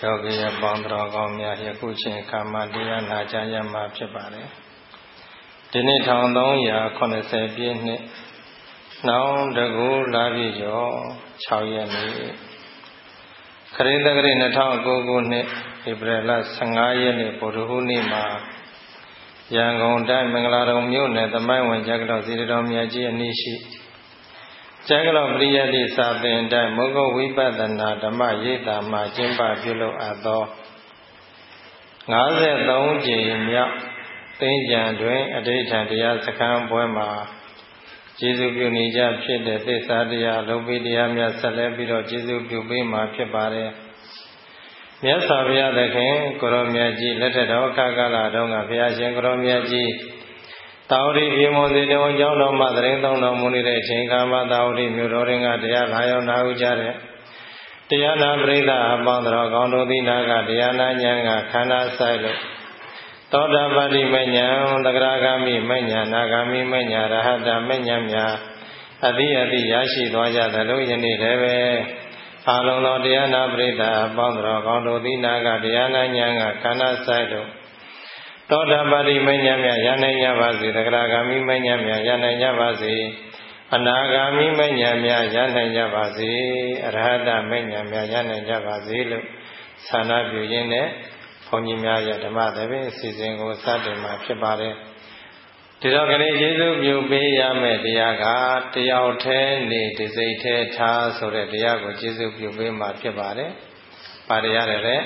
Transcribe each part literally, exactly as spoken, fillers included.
ယောဂီရပေါင်းတော်ကောင်းများယခုချိန်ခါမှာတရားနာကြားရမှာဖြစ်ပါတယ်ဒီနေ့တစ်ထောင်သုံးရာခုနှစ်ဆယ်ပြည့်နှစ်နောင်တကူလာပြီကျော်ခြောက်ရက်နေ့ခရစ်သက္ကရာနှစ်ထောင်ကိုခုနှစ်ဧပြီလဆယ့်ငါးရက်နေ့ဗုဒ္ဓဟူးနေ့မှာရန်ကုန်တိုင်းမင်္ဂလာတုံမြို့နယ်သမိုင်းဝင်ကျက်ကတော်စီတော်မြတ်ကြီးအနည်းရှိကျက်ကတော်ပရိယတ္တိစာသင်တိုင်းမုဂ္ဂဝိပဿနာဓမ္မရိပ်သာမှာကျင်းပပြုလုပ်အပ်သောငါးဆယ်သုံးကြိမ်မြောက်သိဉ္ဇံတွင်အဋိဌံတရားစခန်းပွဲမှာကျေးဇူးပြုနေကြဖြစ်တဲ့သစ္စာတရားလုံးပိတရားများဆက်လက်ပြီးတော့ကျေးဇူးပြုပေးမှာဖြစ်ပါတယ်မြတ်စွာဘုရားသခင်ကိုရောမြတ်ကြီးလက်ထက်တော်ကာကလတော်ကဘုရားရှင်ကိုရောမြတ်ကြီးတာဝတိပြေမွန်စေတော်ကျောင်းတော်မှာသရင်သုံးတော်မူနေတဲ့အချိန်ခါမှာတာဝတိမြို့တော်ရင်ကတရားလာရောက်နာဟုကြတဲ့တရားနာပရိသတ်အပေါင်းတော်ကောင်းတို့သည်နာကတရားနာဉာဏ်ကခန္ဓာဆိုင်လို့သောတာပတိမဉ္ဇဉ်သဂရဂာမိမဉ္ဇဉ်နာဂာမိမဉ္ဇဉ်ရဟတမဉ္ဇဉ်များအတိအတိရရှိသွားကြသလိုယနေ့လည်းပဲအာလုံးသောတရားနာပရိသတ်အပေါင်းတော်ကောင်းတို့သည်နာကတရားနာဉာဏ်ကခန္ဓာဆိုင်လို့သောတာပတိမဉ္ဇဉ်များရနိုင်ကြပါစေသဂရဂာမိမဉ္ဇဉ်များရနိုင်ကြပါစေအနာဂါမိမဉ္ဇဉ်များရနိုင်ကြပါစေအရဟတမဉ္ဇဉ်များရနိုင်ကြပါစေလို့ဆန္ဒပြုရင်းနဲ့ဘုန်းကြီးများရဲ့ဓမ္မသဘင်အစီအစဉ်ကိုစတင်မှာဖြစ်ပါတယ်ဒီတော့ကနေ့ကျေးဇူးပြုပေးရမယ့်တရားကတယောက်တည်းနေတစိတ်တည်းထားဆိုတဲ့တရားကိုကျေးဇူးပြုပေးမှာဖြစ်ပါတယ်။ဘာတရားလဲလဲ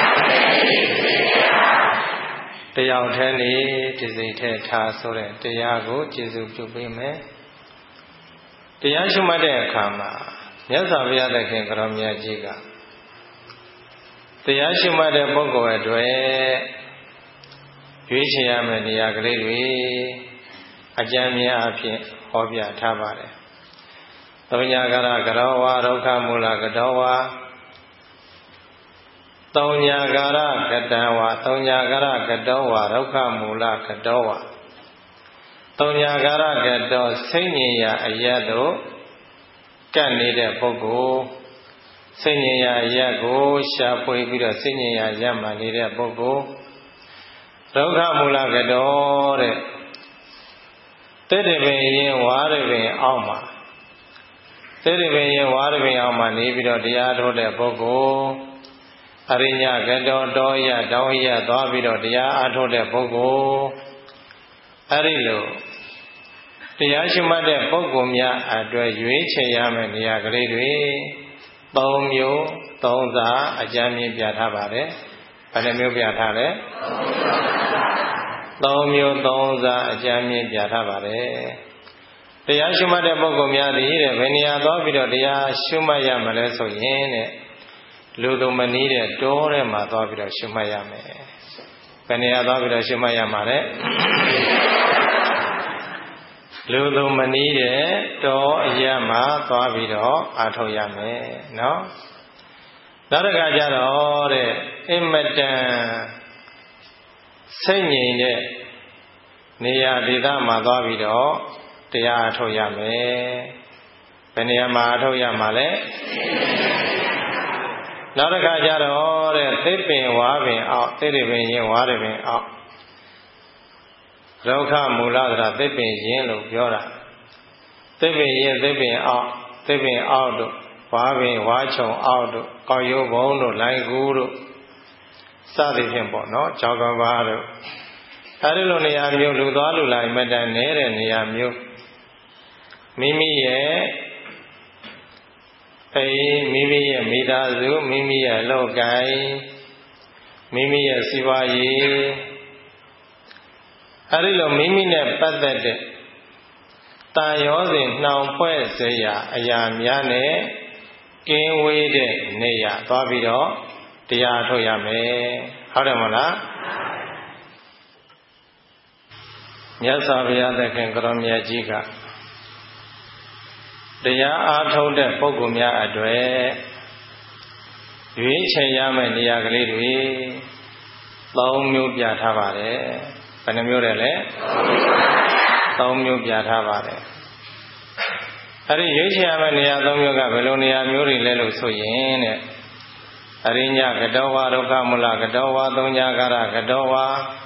တယောက်တည်းနေတစိတ်တည်းထားဆိုတဲ့တရားကိုကျေးဇူးပြုပေးမယ်။တရားရှုမှတ်တဲ့အခါမှာမြတ်စွာဘုရားသခင်ကိုရောမြတ်ကြီးကတရားရှုမှတ်တဲ့ပုဂ္ဂိုလ်အတွက်ရွေးချယ်ရမယ့်နေရာကလေးတွေအကျဉ်းများအဖြစ်ဟောပြထားပါတယ်။သုံးညာကရကရောဝါဒုက္ခမူလကတောဝါသုံးညာကရကတံဝါသုံးညာကရကတောဝါဒုက္ခမူလကတောဝါသုံးညာကရကတောစိတ်ဉ္ဇာအယတ်တို့ကပ်နေတဲ့ပုဂ္ဂိုလ်စိတ်ဉ္ဇာအယတ်ကိုရှာဖွေပြီးတော့စိတ်ဉ္ဇာရမှနေတဲ့ပုဂ္ဂိုလ်ဒုက္ခမူလကတောတဲ့သတ္တပင်ရင်ဝါရပင်အောက်မှာသတ္တပင်ရင်ဝါရပင်အောက်မှာနေပြီးတော့တရားထုတ်တဲ့ပုဂ္ဂိုလ်အရိညာကတောတောရတောင်းရသွားပြီးတော့တရားအားထုတ်တဲ့ပုဂ္ဂိုလ်အဲဒီလိုတရားရှိမှတ်တဲ့ပုဂ္ဂိုလ်များအတွက်ရွေးချယ်ရမယ့်နေရာကလေးတွေသုံးမျိုးသုံးစာအကြမ်းမြင်ပြထားပါတယ်ဘယ်နှမျိုးပြထားလဲသုံးမျိုးသုံးစာအကြမ်းမြင်ပြထားပါတယ်တရားရှုမှတ်တဲ့ပုဂ္ဂိုလ်များသည်တဲ့ဘယ်နေရာသွားပြီးတော့တရားရှုမှတ်ရမလဲဆိုရင်တဲ့လူသူမနီးတဲ့တောထဲမှာသွားပြီးတော့ရှုမှတ်ရမယ်ဘယ်နေရာသွားပြီးတော့ရှုမှတ်ရမှာလဲလူသူမနီးတဲ့တောအရာမှာသွားပြီးတော့အားထုတ်ရမယ်နော်နောက်တစ်ခါကျတော့တဲ့အင်မတန်စိတ်ငြိမ်တဲ့နေရာဒေသမှာသွားပြီးတော့တရားအထုတ်ရမယ်ဘယ်နေရာမှာအထုတ်ရမှာလဲနောက်တစ်ခါကျတော့တဲ့သိပင်ဝါပင်အောက်သိပင်ရင်ဝါပင်အောက်ဒုက္ခမူလသရသိပင်ရင်လို့ပြောတာသိပင်ရင်သိပင်အောက်သိပင်အောက်တို့ဝါပင်ဝါချုံအောက်တို့ကောက်ရိုးဘုံတို့လိုင်ကူးတို့စသည်ဖြင့်ပေါ့နော်ကြောက်ကဘာတို့အဲဒီလိုနေရာမျိုးလူသွားလူလာမတန်နေတဲ့နေရာမျိုးမိမိရဲ့အဲမိမိရဲ့မိသားစုမိမိရဲ့လောကီမိမိရဲ့စီးပွားရေးအဲဒီလိုမိမိနဲ့ပတ်သက်တဲ့တန်ရောစဉ်နှောင်ဖွဲ့စေရာအရာများနဲ့ကင်းဝေးတဲ့နေရာသွားပြီးတော့တရားထုတ်ရမယ်ဟုတ်တယ်မဟုတ်လားမြတ်စွာဘုရားသခင်ကိုရောမြတ်ကြီးကတရားအားထုတ်တဲ့ပုဂ္ဂိုလ်များအတွေ့ရွေးချယ်ရမယ့်နေရာကလေးတွေသုံးမျိုးပြထားပါတယ်ဘယ်နှမျိုးလဲလဲသုံးမျိုးပြထားပါတယ်အဲဒီရွေးချယ်ရမယ့်နေရာသုံးမျိုးကဘယ်လိုနေရာမျိုးတွေလဲလို့ဆိုရင်တဲ့အရိညကတောဝါဒုက္ခမူလကတောဝါသုံးညာကာရကတောဝါ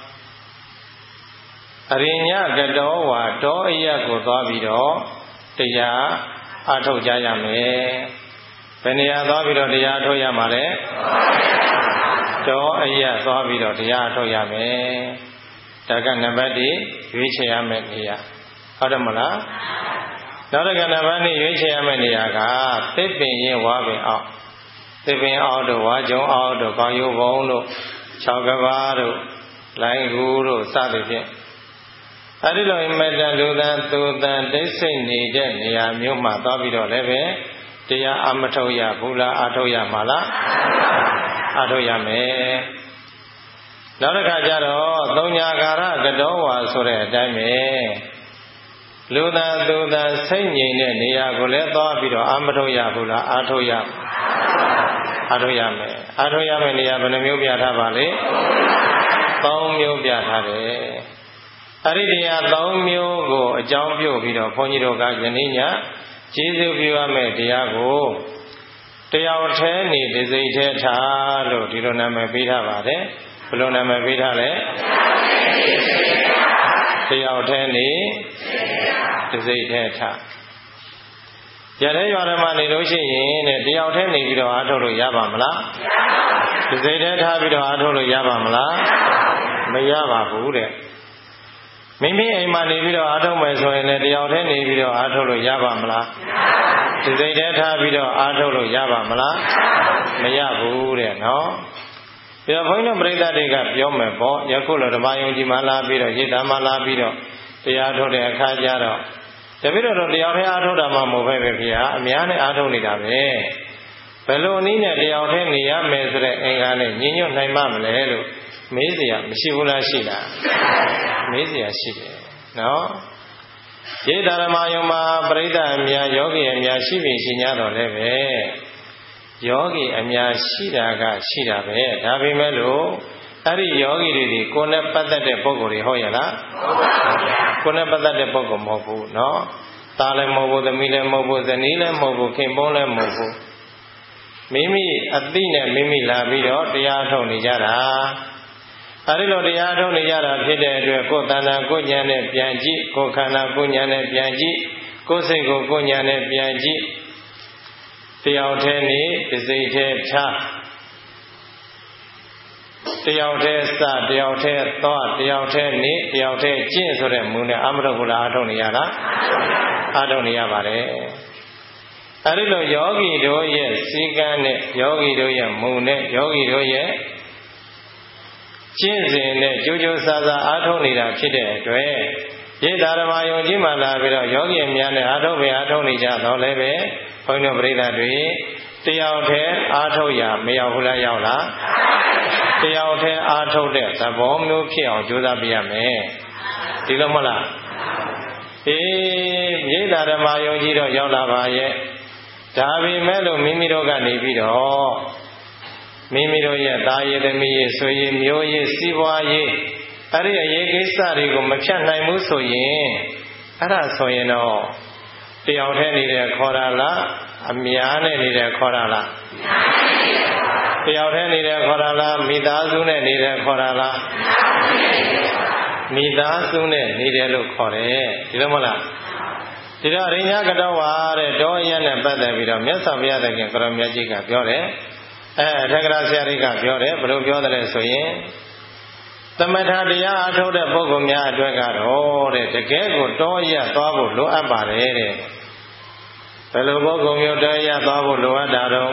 အရိညကတောဝါတောအရက်ကိုသွားပြီးတော့တရားအထုတ်ကြရမယ်ဘယ်နေရာသွားပြီးတော့တရားအထုတ်ရမှာလဲတောအရက်သွားပြီးတော့တရားအထုတ်ရမယ်ဒါကနံပါတ်၁ရွေးချယ်ရမယ့်နေရာဟုတ်တယ်မလားနောက်တစ်ခါနံပါတ်၂ရွေးချယ်ရမယ့်နေရာကသစ်ပင်ရင်ဝါပင်အောက်သစ်ပင်အောက်တို့ဝါကျုံအောက်တို့ကောင်းရိုးဘုံတို့၆ကဘာတို့လိုင်းကူတို့စသဖြင့်အဲဒီလိုအမတန်လူသားသူသားတိတ်ဆိတ်နေတဲ့နေရာမျိုးမှာသွားပြီးတော့လည်းပဲတရားအမထုတ်ရဘူးလားအထုတ်ရမှာလားအထုတ်ရမယ်နောက်တစ်ခါကျတော့သုံးညာကာရကတောဝါဆိုတဲ့အတိုင်းပဲလူသားသူသားစိတ်ငြိမ်တဲ့နေရာကိုလည်းသွားပြီးတော့အမထုတ်ရဘူးလားအထုတ်ရအထုတ်ရမယ်အထုတ်ရမယ့်နေရာဘယ်နှမျိုးပြထားပါလဲသုံးမျိုးပြထားတယ်အဲ့ဒီတရားသုံးမျိုးကိုအကြောင်းပြုပြီးတော့ဘုန်းကြီးတို့ကယနေ့ညကျေးဇူးပြုရမယ့်တရားကိုတရားထဲနေဒီစိတ်ထဲထားလို့ဒီလိုနာမည်ပေးထားပါတယ်ဘယ်လိုနာမည်ပေးထားလဲတရားထဲနေဒီစိတ်ထဲထားရတဲ့ရွာထဲမှာနေလို့ရှိရင်တဲ့တရားထဲနေပြီးတော့အားထုတ်လို့ရပါမလားဒီစိတ်ထဲထားပြီးတော့အားထုတ်လို့ရပါမလားမရပါဘူးတဲ့မိမိအိမ်မှာနေပြီးတော့အားထုတ်မယ်ဆိုရင်လည်းတရားထဲနေပြီးတော့အားထုတ်လို့ရပါမလားဒီစိတ်ထဲထားပြီးတော့အားထုတ်လို့ရပါမလားမရဘူးတဲ့နော်ပြီးတော့ဘုန်းကြီးတို့ပြိဿတွေကပြောမယ်ပေါ့ယခုလိုဓမ္မယုံကြည်မှလာပြီးတော့ရိတ်တမှလာပြီးတော့တရားထုတ်တဲ့အခါကျတော့တပည့်တော်တို့တရားထဲအားထုတ်တာမှမဟုတ်ပဲဗျာအများနဲ့အားထုတ်နေတာပဲဘယ်လိုနည်းနဲ့တရားထဲနေရမယ်ဆိုတဲ့အင်္ဂါနဲ့ညီညွတ်နိုင်မှမလဲလို့မေးเสียမရှိဘူးလားရှိလားမေးเสียရှိတယ်နော်ယေဓမ္မယုံမှာပရိသတ်အများယောဂီအများရှိပြီရှိ냐တော့လည်းပဲယောဂီအများရှိတာကရှိတာပဲဒါပေမဲ့လို့အဲ့ဒီယောဂီတွေဒီကိုယ်နဲ့ပတ်သက်တဲ့ပုဂ္ဂိုလ်တွေဟုတ်ရဲ့လားဟုတ်ပါဘူးဗျာကိုယ်နဲ့ပတ်သက်တဲ့ပုဂ္ဂိုလ်မဟုတ်ဘူးနော်သားလည်းမဟုတ်ဘူးသမီးလည်းမဟုတ်ဘူးဇနီးလည်းမဟုတ်ဘူးခင်ပွန်းလည်းမဟုတ်ဘူးမိမိအသိနဲ့မိမိလာပြီးတော့တရားထုတ်နေကြတာအဲဒီလိုတရားထုတ်နေရတာဖြစ်တဲ့အတွက်ကိုယ်တဏ္ဍာကိုဉာဏ်နဲ့ပြန်ကြည့်ကိုယ်ခန္ဓာကိုဉာဏ်နဲ့ပြန်ကြည့်ကိုယ်စိတ်ကိုကိုဉာဏ်နဲ့ပြန်ကြည့်တရားထဲနေဒီစိတ်ထဲထားတရားထဲစတရားထဲသွားတရားထဲနေတရားထဲကျင့်ဆိုတဲ့မူနဲ့အမရဟုလားအထုတ်နေရတာအထုတ်နေရပါတယ်အဲဒီလိုယောဂီတို့ရဲ့စည်းကမ်းနဲ့ယောဂီတို့ရဲ့မူနဲ့ယောဂီတို့ရဲ့ကျင့်စဉ်နဲ့ကြိုးကြိုးစားစားအားထုတ်နေတာဖြစ်တဲ့အတွက်ယေဓမ္မယုံကြည်မှလာပြီးတော့ယောဂီများနဲ့အားထုတ်ပဲအားထုတ်နေကြတော့လည်းပဲဘုန်းတော်ပရိသတ်တွေတရားထဲအားထုတ်ရမရောက်ဘူးလားရောက်လားတရားထဲအားထုတ်တဲ့သဘောမျိုးဖြစ်အောင်ကြိုးစားပြရမယ်ဒီလိုမဟုတ်လားအေးယေဓမ္မယုံကြည်တော့ရောက်လာပါရဲ့ဒါပေမဲ့လို့မိမိတို့ကနေပြီးတော့မိမိတို့ရဲ့သားရည်သမီးရည်ဆွေရည်မျိုးရည်စီးပွားရေးအဲ့ဒီအရေးကိစ္စတွေကိုမဖြတ်နိုင်ဘူးဆိုရင်အဲ့ဒါဆိုရင်တော့တယောက်တည်းနေတဲ့ခေါ်တာလားအများနဲ့နေတဲ့ခေါ်တာလားတယောက်တည်းနေတဲ့ခေါ်တာလားမိသားစုနဲ့နေတဲ့ခေါ်တာလားမိသားစုနဲ့နေတယ်လို့ခေါ်တယ်ဒီလိုမဟုတ်လားဒီတော့အရိညာကတောဝါတဲ့တောအရနဲ့ပတ်သက်ပြီးတော့မြတ်စွာဘုရားသခင်ကိုရောမြတ်ကြီးကပြောတယ်အဲထက္ကရာဆရာကြီးကပြောတယ်ဘယ်လိုပြောတယ်လဲဆိုရင်သမထတရားအထုတ်တဲ့ပုဂ္ဂိုလ်များအတွက်ကတော့တဲ့တကယ်ကိုတောရသွားဖို့လိုအပ်ပါတယ်တဲ့ဘယ်လိုပုဂ္ဂိုလ်မျိုးတောရသွားဖို့လိုအပ်တာတော့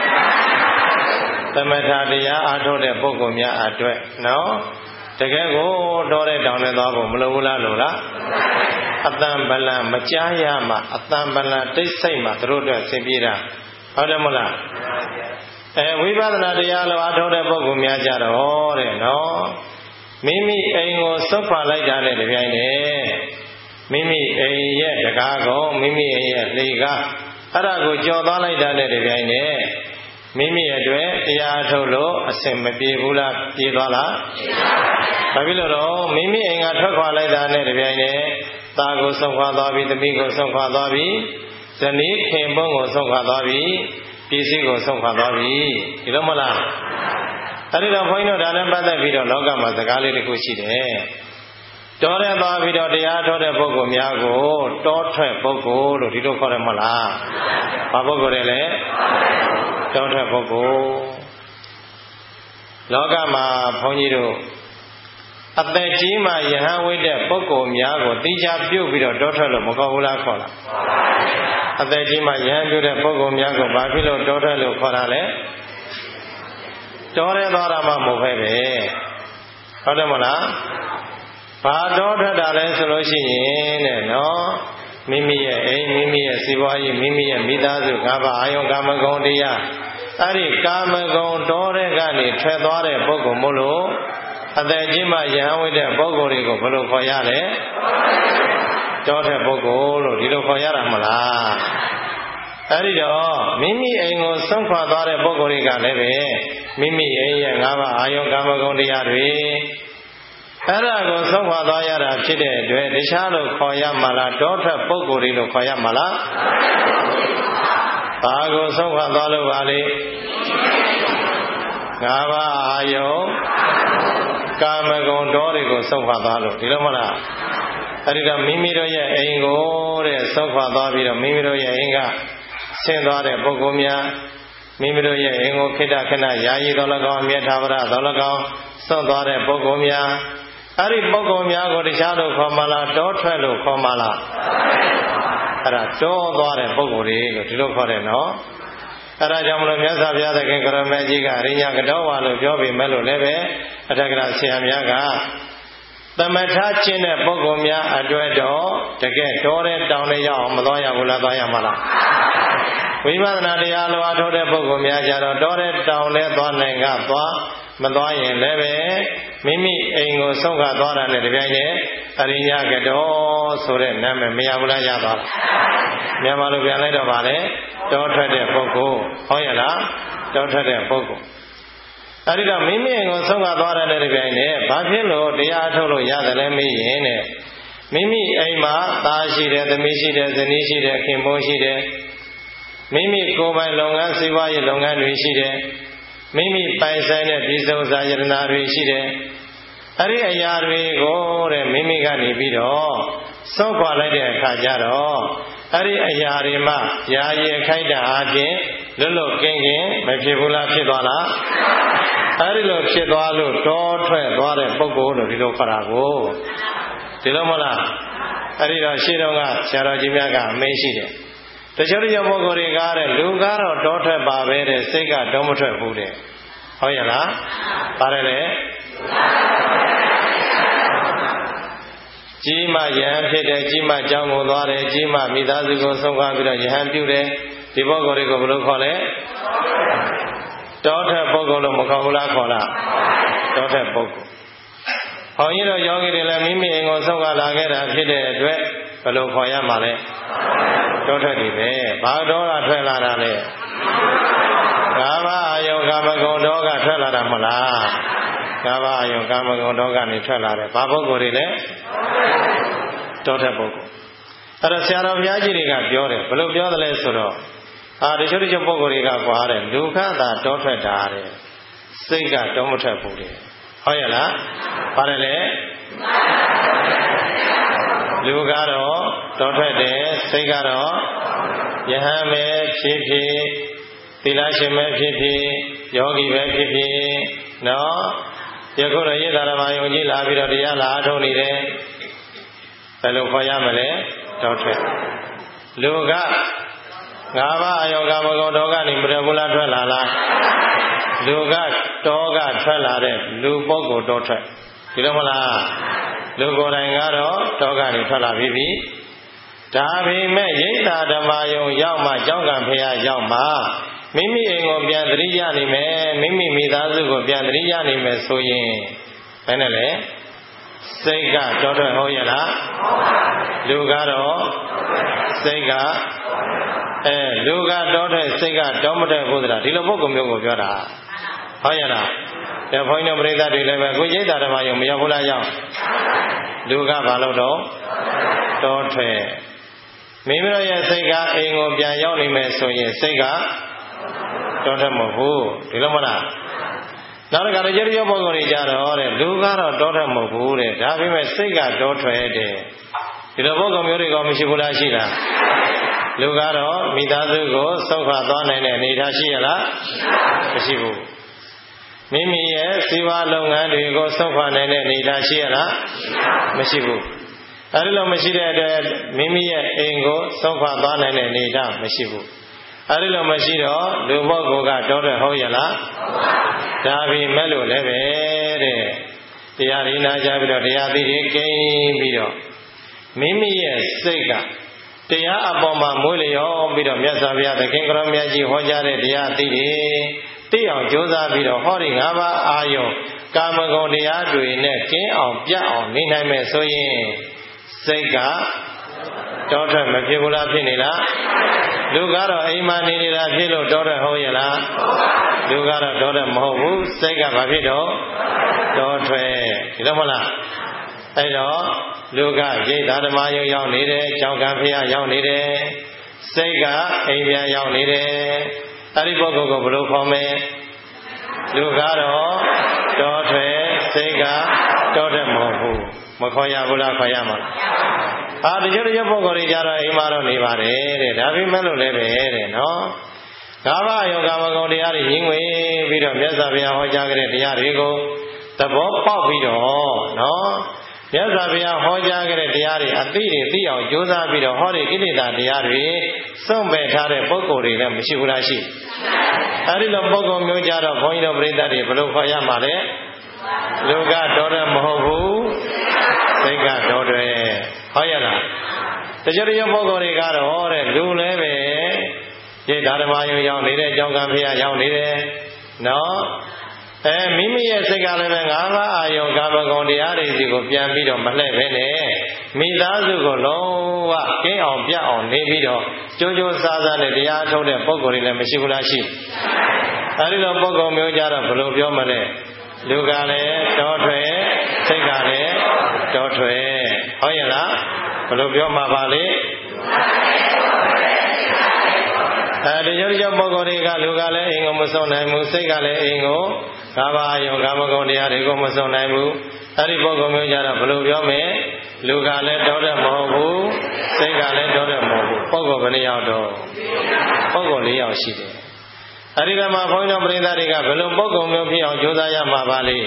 သမထတရားအထုတ်တဲ့ပုဂ္ဂိုလ်များအတွက်နော်တကယ်ကိုတောတဲ့တောင်နဲ့သွားဖို့မလိုဘူးလားလို့လားအတန်ပလံမကြားရမှအတန်ပလံတိတ်ဆိတ်မှတို့အတွက်ဆင်ပြေတာဟုတ်တယ်မဟုတ်လားအဲဝိပဿနာတရားလိုအထောက်တဲ့ပုဂ္ဂိုလ်များကြတော့တဲ့နော်မိမိအိမ်ကိုစွန့်ခွာလိုက်တာနဲ့တပြိုင်တည်းမိမိအိမ်ရဲ့တကားကောင်မိမိအိမ်ရဲ့လေကားအဲ့ဒါကိုကြော်သွားလိုက်တာနဲ့တပြိုင်တည်းမိမိအတွက်တရားထုတ်လို့အစင်မပြေဘူးလားပြေသွားလားဘာဖြစ်လို့တော့မိမိအိမ်ကထွက်ခွာလိုက်တာနဲ့တပြိုင်တည်းသားကိုဆုံးခွာသွားပြီသမီးကိုဆုံးခွာသွားပြီဇနီးခင်ပွန်းကိုဆုံးခွာသွားပြီပစ္စည်းကိုဆုံးခွာသွားပြီဒီလိုမလားအဲ့ဒီတော့ဘုန်းကြီးတို့ဒါနဲ့ပတ်သက်ပြီးတော့လောကမှာစကားလေးတစ်ခုရှိတယ်တောထဲသွားပြီးတော့တရားထုတ်တဲ့ပုဂ္ဂိုလ်များကိုတောထွက်ပုဂ္ဂိုလ်လို့ဒီလိုခေါ်တယ်မဟုတ်လားဘာပုဂ္ဂိုလ်လဲတောထွက်ပုဂ္ဂိုလ်လောကမှာဘုန်းကြီးတို့အသက်ကြီးမှယဟန်ဝိတဲ့ပုဂ္ဂိုလ်များကိုတိကျပြုတ်ပြီးတော့တောထွက်လို့မခေါ်ဘူးလားခေါ်လားအသက်ကြီးမှယဟန်ပြုတ်တဲ့ပုဂ္ဂိုလ်များကိုဘာဖြစ်လို့တောထွက်လို့ခေါ်တာလဲတောထဲသွားတာမှမဟုတ်ပဲပဲဟုတ်တယ်မလားဘာတောထွက်တာလဲဆိုလို့ရှိရင်တဲ့နော်မိမိရဲ့အိမ်မိမိရဲ့စီးပွားရေးမိမိရဲ့မိသားစုကာမအာယုကာမဂုဏ်တရားအဲ့ဒီကာမဂုဏ်တောထဲကနေထွက်သွားတဲ့ပုဂ္ဂိုလ်မို့လို့အသက်ကြီးမှယဟန်ဝိတဲ့ပုဂ္ဂိုလ်တွေကိုဘယ်လိုခေါ်ရလဲတောထွက်ပုဂ္ဂိုလ်လို့ဒီလိုခေါ်ရတာမလားအဲ့ဒီတော့မိမိအိမ်ကိုဆုံးခွာသွားတဲ့ပုဂ္ဂိုလ်တွေကလည်းပဲမိမိအိမ်ရဲ့ငါးပါးအာယုကာမဂုဏ်တရားတွေအဲ့ဒါကိုဆုံးခွာသွားရတာဖြစ်တဲ့အတွက်တခြားလို့ခေါ်ရမှာလားတောထွက်ပုဂ္ဂိုလ်တွေလို့ခေါ်ရမှာလားဘာကိုဆုံးခွာသွားလို့ပါလဲငါးပါးအာယုကာမဂုဏ်တော်တွေကိုဆုံးခွာသွားလို့ဒီလိုမလားအဲ့ဒီတော့မိမိတို့ရဲ့အိမ်ကိုတဲ့ဆုံးခွာသွားပြီးတော့မိမိတို့ရဲ့အိမ်ကဆင်းသွားတဲ့ပုဂ္ဂိုလ်များမိမိတို့ရဲ့အိမ်ကိုခိတ္တခဏယာယီတော်၎င်းအမြတ်ထာဝရတော်၎င်းဆွန့်သွားတဲ့ပုဂ္ဂိုလ်များအဲ့ဒီပုဂ္ဂိုလ်များကိုတခြားလို့ခေါ်မလားတောထွက်လို့ခေါ်မလားအဲ့ဒါတောသွားတဲ့ပုဂ္ဂိုလ်တွေလို့ဒီလိုခေါ်တယ်နော်အဲ့ဒါကြောင့်မလို့မြတ်စွာဘုရားသခင်ကရမေကြီးကအရိညာကတော်ဝါလို့ပြောပြီးမဲ့လို့လည်းပဲအထက်ကရာဆရာများကသမထကျင့်တဲ့ပုဂ္ဂိုလ်များအတွက်တော့တကယ်တော်တဲ့တောင်းလေးရောက်အောင်မသွားရဘူးလားသွားရမှာလားဝိပဿနာတရားလိုအားထုတ်တဲ့ပုဂ္ဂိုလ်များကြတော့တော်တဲ့တောင်းလေးသွားနိုင်ကသွားမသွားရင်လည်းပဲမိမိအိမ်ကိုဆုံးခါသွားတာနဲ့တပြိုင်တည်းအရိညာကတော်ဆိုတဲ့နာမည်မရဘူးလားရသွားလားမြန်မာလိုပြန်လိုက်တော့ဗာလေတောထွက်တဲ့ပုဂ္ဂိုလ်ဟုတ်ရဲ့လားတောထွက်တဲ့ပုဂ္ဂိုလ်အဲဒီတော့မိမိအိမ်ကိုဆုံးခါသွားတဲ့တပြိုင်တည်းဘာဖြစ်လို့တရားထုတ်လို့ရတယ်လဲမေးရင်တဲ့မိမိအိမ်မှာသားရှိတယ်သမီးရှိတယ်ဇနီးရှိတယ်ခင်ပွန်းရှိတယ်မိမိကိုယ်ပိုင်လုပ်ငန်းစီးပွားရေးလုပ်ငန်းတွေရှိတယ်မိမိပိုင်ဆိုင်တဲ့ပြည်စုံစာယတနာတွေရှိတယ်အဲ့ဒီအရာတွေကိုတဲ့မိမိကနေပြီးတော့စောခွာလိုက်တဲ့အခါကျတော့အဲ့ဒီအရာတွေမှယာယီခိုက်တာအပြင်လွတ်လွတ်ကင်းကင်းမဖြစ်ဘူးလားဖြစ်သွားလားအဲ့ဒီလိုဖြစ်သွားလို့တောထွက်သွားတဲ့ပုဂ္ဂိုလ်လို့ဒီလိုခေါ်တာကိုဒီလိုမလားအဲ့ဒီတော့ရှင်းတော့ကဆရာတော်ကြီးများကအမင်းရှိတယ်တချို့တချို့ပုဂ္ဂိုလ်တွေကတဲ့လူကတော့တောထွက်ပါပဲတဲ့စိတ်ကတောမထွက်ဘူးတဲ့ဟုတ်ရဲ့လားပါတယ်လေကြီးမှယဟန်ဖြစ်တယ်ကြီးမှကြောင်းကိုသွားတယ်ကြီးမှမိသားစုကိုဆုံးခွာပြီးတော့ယဟန်ပြုတယ်ဒီပုဂ္ဂိုလ်တွေကိုဘယ်လိုခေါ်လဲတောထွက်ပုဂ္ဂိုလ်လို့မခေါ်ဘူးလားခေါ်လားတောထွက်ပုဂ္ဂိုလ်ဟောင်းကြီးတို့ယောဂီတွေလည်းမိမိအိမ်ကိုဆုံးခွာလာခဲ့တာဖြစ်တဲ့အတွက်ဘယ်လိုခေါ်ရမှာလဲတောထွက်ပြီပဲဘာတော့ကထွက်လာတာလဲကာမအာယုကာမဂုဏ်တော်ကထွက်လာတာမလားကာမအာယုကာမဂုဏ်တော်ကနေထွက်လာတယ်ဘာပုဂ္ဂိုလ်တွေလဲတောထွက်ပုဂ္ဂိုလ်အဲ့တော့ဆရာတော်ဘုရားကြီးတွေကပြောတယ်ဘယ်လိုပြောသလဲဆိုတော့အာတချို့တချို့ပုဂ္ဂိုလ်တွေကကွာတယ်လူခသာတောထွက်တာတဲ့စိတ်ကတောမထွက်ဘူးတဲ့ဟုတ်ရဲ့လားပါတယ်လေလူကတော့တောထွက်တယ်စိတ်ကတော့ယဟန်ပဲဖြစ်ဖြစ်သီလရှင်ပဲဖြစ်ဖြစ်ယောဂီပဲဖြစ်ဖြစ်နော်ယခုတော့ယေသရမယုံကြည်လာပြီးတော့တရားလာအထုတ်နေတယ်ဘယ်လိုခေါ်ရမလဲတောထွက်လူကငါးပါးအယောဂမဂုဏ်တော်ကနေမရဘူးလားထွက်လာလားလူကတောကထွက်လာတဲ့လူပုဂ္ဂိုလ်တောထွက်ဒီလိုမလားလူကိုယ်တိုင်ကတော့တောကနေထွက်လာပြီးပြီဒါပေမဲ့ယိသာဓမ္မယုံရောက်မှကြောင်းကံဖရာရောက်မှမိမိအိမ်ကိုပြန်သတိရနိုင်မယ်မိမိမိသားစုကိုပြန်သတိရနိုင်မယ်ဆိုရင်ဘယ်နဲ့လဲစိတ်ကတောထွက်ဟုတ်ရဲ့လားလူကတော့စိတ်ကအဲလူကတောထွက်စိတ်ကတောမထွက်ဘူးသလားဒီလိုပုဂ္ဂိုလ်မျိုးကိုပြောတာဟုတ်ရဲ့လားဒါဘုန်းကြီးတို့ပြိဿတွေလည်းပဲကိုရိတ်တာဓမ္မယုံမရောက်ဘူးလားရောက်လူကဘာလို့တော့တောထွက်မိမိတို့ရဲ့စိတ်ကအိမ်ကိုပြန်ရောက်နိုင်မယ်ဆိုရင်စိတ်ကတောထွက်မဟုတ်ဘူးဒီလိုမလားနောက်တစ်ခါတော့ကျရိယပုဂ္ဂိုလ်တွေကြတော့တဲ့လူကတော့တောထွက်မဟုတ်ဘူးတဲ့ဒါပေမဲ့စိတ်ကတောထွက်တယ်ဒီလိုပုဂ္ဂိုလ်မျိုးတွေကမရှိဘူးလားရှိလားလူကတော့မိသားစုကိုဆုတ်ခွာသွားနိုင်တဲ့အနေအထားရှိရလားမရှိဘူးမိမိရဲ့စီးပွားလုပ်ငန်းတွေကိုဆုတ်ခွာနိုင်တဲ့အနေအထားရှိရလားမရှိဘူးအဲဒီလိုမရှိတဲ့အတွက်မိမိရဲ့အိမ်ကိုဆုတ်ခွာသွားနိုင်တဲ့အနေအထားမရှိဘူးအဲဒီလိုမရှိတော့လူပုဂ္ဂိုလ်ကတောထွက်ဟုတ်ရလားဒါပေမဲ့လို့လည်းပဲတဲ့တရားရင်းနာကြပြီးတော့တရားသိတွေကိန်းပြီးတော့မိမိရဲ့စိတ်ကတရားအပေါ်မှာမွေးလျော်ပြီးတော့မြတ်စွာဘုရားသခင်ကရောမြတ်ကြီးဟောကြားတဲ့တရားသိတွေသိအောင်ကြိုးစားပြီးတော့ဟောဒီငါးပါးအာယုံကာမဂုဏ်တရားတွေနဲ့ကင်းအောင်ပြတ်အောင်နေနိုင်မယ်ဆိုရင်စိတ်ကတောထွက်မဖြစ်ဘူးလားဖြစ်နေလားလူကတော့အိမ်မှာနေနေတာဖြစ်လို့တောထွက်ဟုတ်ရဲ့လားလူကတော့တောထွက်မဟုတ်ဘူးစိတ်ကဘာဖြစ်တော့တောထွက်ဒီလိုမလားအဲ့တော့လူကရိတ်သာဓမ္မယုံရောက်နေတယ်ကြောင်းကံဖျားရောက်နေတယ်စိတ်ကအိမ်ပြန်ရောက်နေတယ်အဲ့ဒီပုဂ္ဂိုလ်ကိုဘယ်လိုခေါ်မလဲလူကတော့တောထွက်စိတ်ကတောထွက်မဟုတ်ဘူးမခေါ်ရဘူးလားခေါ်ရမှာအာတချို့တချို့ပုဂ္ဂိုလ်တွေကြတော့အိမ်မှာတော့နေပါတယ်တဲ့ဒါပေမဲ့လို့လည်းပဲတဲ့နော်ကာမယောကာမဂုဏ်တရားတွေညှင်းငွေပြီးတော့မြတ်စွာဘုရားဟောကြားခဲ့တဲ့တရားတွေကိုသဘောပေါက်ပြီးတော့နော်မြတ်စွာဘုရားဟောကြားခဲ့တဲ့တရားတွေအသိတွေသိအောင်ကြိုးစားပြီးတော့ဟောဒီကိလေသာတရားတွေစွန့်ပယ်ထားတဲ့ပုဂ္ဂိုလ်တွေလည်းမရှိဘူးလားရှိအဲဒီလိုပုဂ္ဂိုလ်မျိုးကြတော့ဘုန်းကြီးတို့ပြိဿတွေဘယ်လိုခေါ်ရမှာလဲလူကတော်တယ်မဟုတ်ဘူးစိတ်ကတော်တယ်ဟုတ်ရလားတချို့တချို့ပုဂ္ဂိုလ်တွေကတော့တဲ့လူလည်းပဲဒီဓမ္မယုံရောက်နေတဲ့ကြောင်းကံဖျားရောက်နေတယ်နော်အဲမိမိရဲ့စိတ်ကလည်းပဲငါးပါးအာယုံကာမဂုဏ်တရားတွေစီကိုပြန်ပြီးတော့မလှည့်ပဲနဲ့မိသားစုကိုလုံးဝကင်းအောင်ပြတ်အောင်နေပြီးတော့ကြိုးကြိုးစားစားနဲ့တရားထုတ်တဲ့ပုဂ္ဂိုလ်တွေလည်းမရှိဘူးလားရှိအဲဒီလိုပုဂ္ဂိုလ်မျိုးကြတော့ဘယ်လိုပြောမလဲလူကလည်းတောထွက်စိတ်ကလည်းတောထွက်ဟုတ်ရဲ့လားဘယ်လိုပြောမှာပါလဲအဲဒီရုပ်ရုပ်ပုဂ္ဂိုလ်တွေကလူကလည်းအိမ်ကိုမဆုံးနိုင်ဘူးစိတ်ကလည်းအိမ်ကိုကာမအယုံကာမဂုဏ်တရားတွေကိုမဆုံးနိုင်ဘူးအဲဒီပုဂ္ဂိုလ်မျိုးကြတော့ဘယ်လိုပြောမလဲလူကလည်းတောတဲ့မဟုတ်ဘူးစိတ်ကလည်းတောတဲ့မဟုတ်ဘူးပုဂ္ဂိုလ်ဘယ်နှယောက်တော့ပုဂ္ဂိုလ်၄ယောက်ရှိတယ်အဲဒီကမှာဘုန်းကြီးတို့ပရိသတ်တွေကဘယ်လိုပုဂ္ဂိုလ်မျိုးဖြစ်အောင်ကြိုးစားရမှာပါလဲ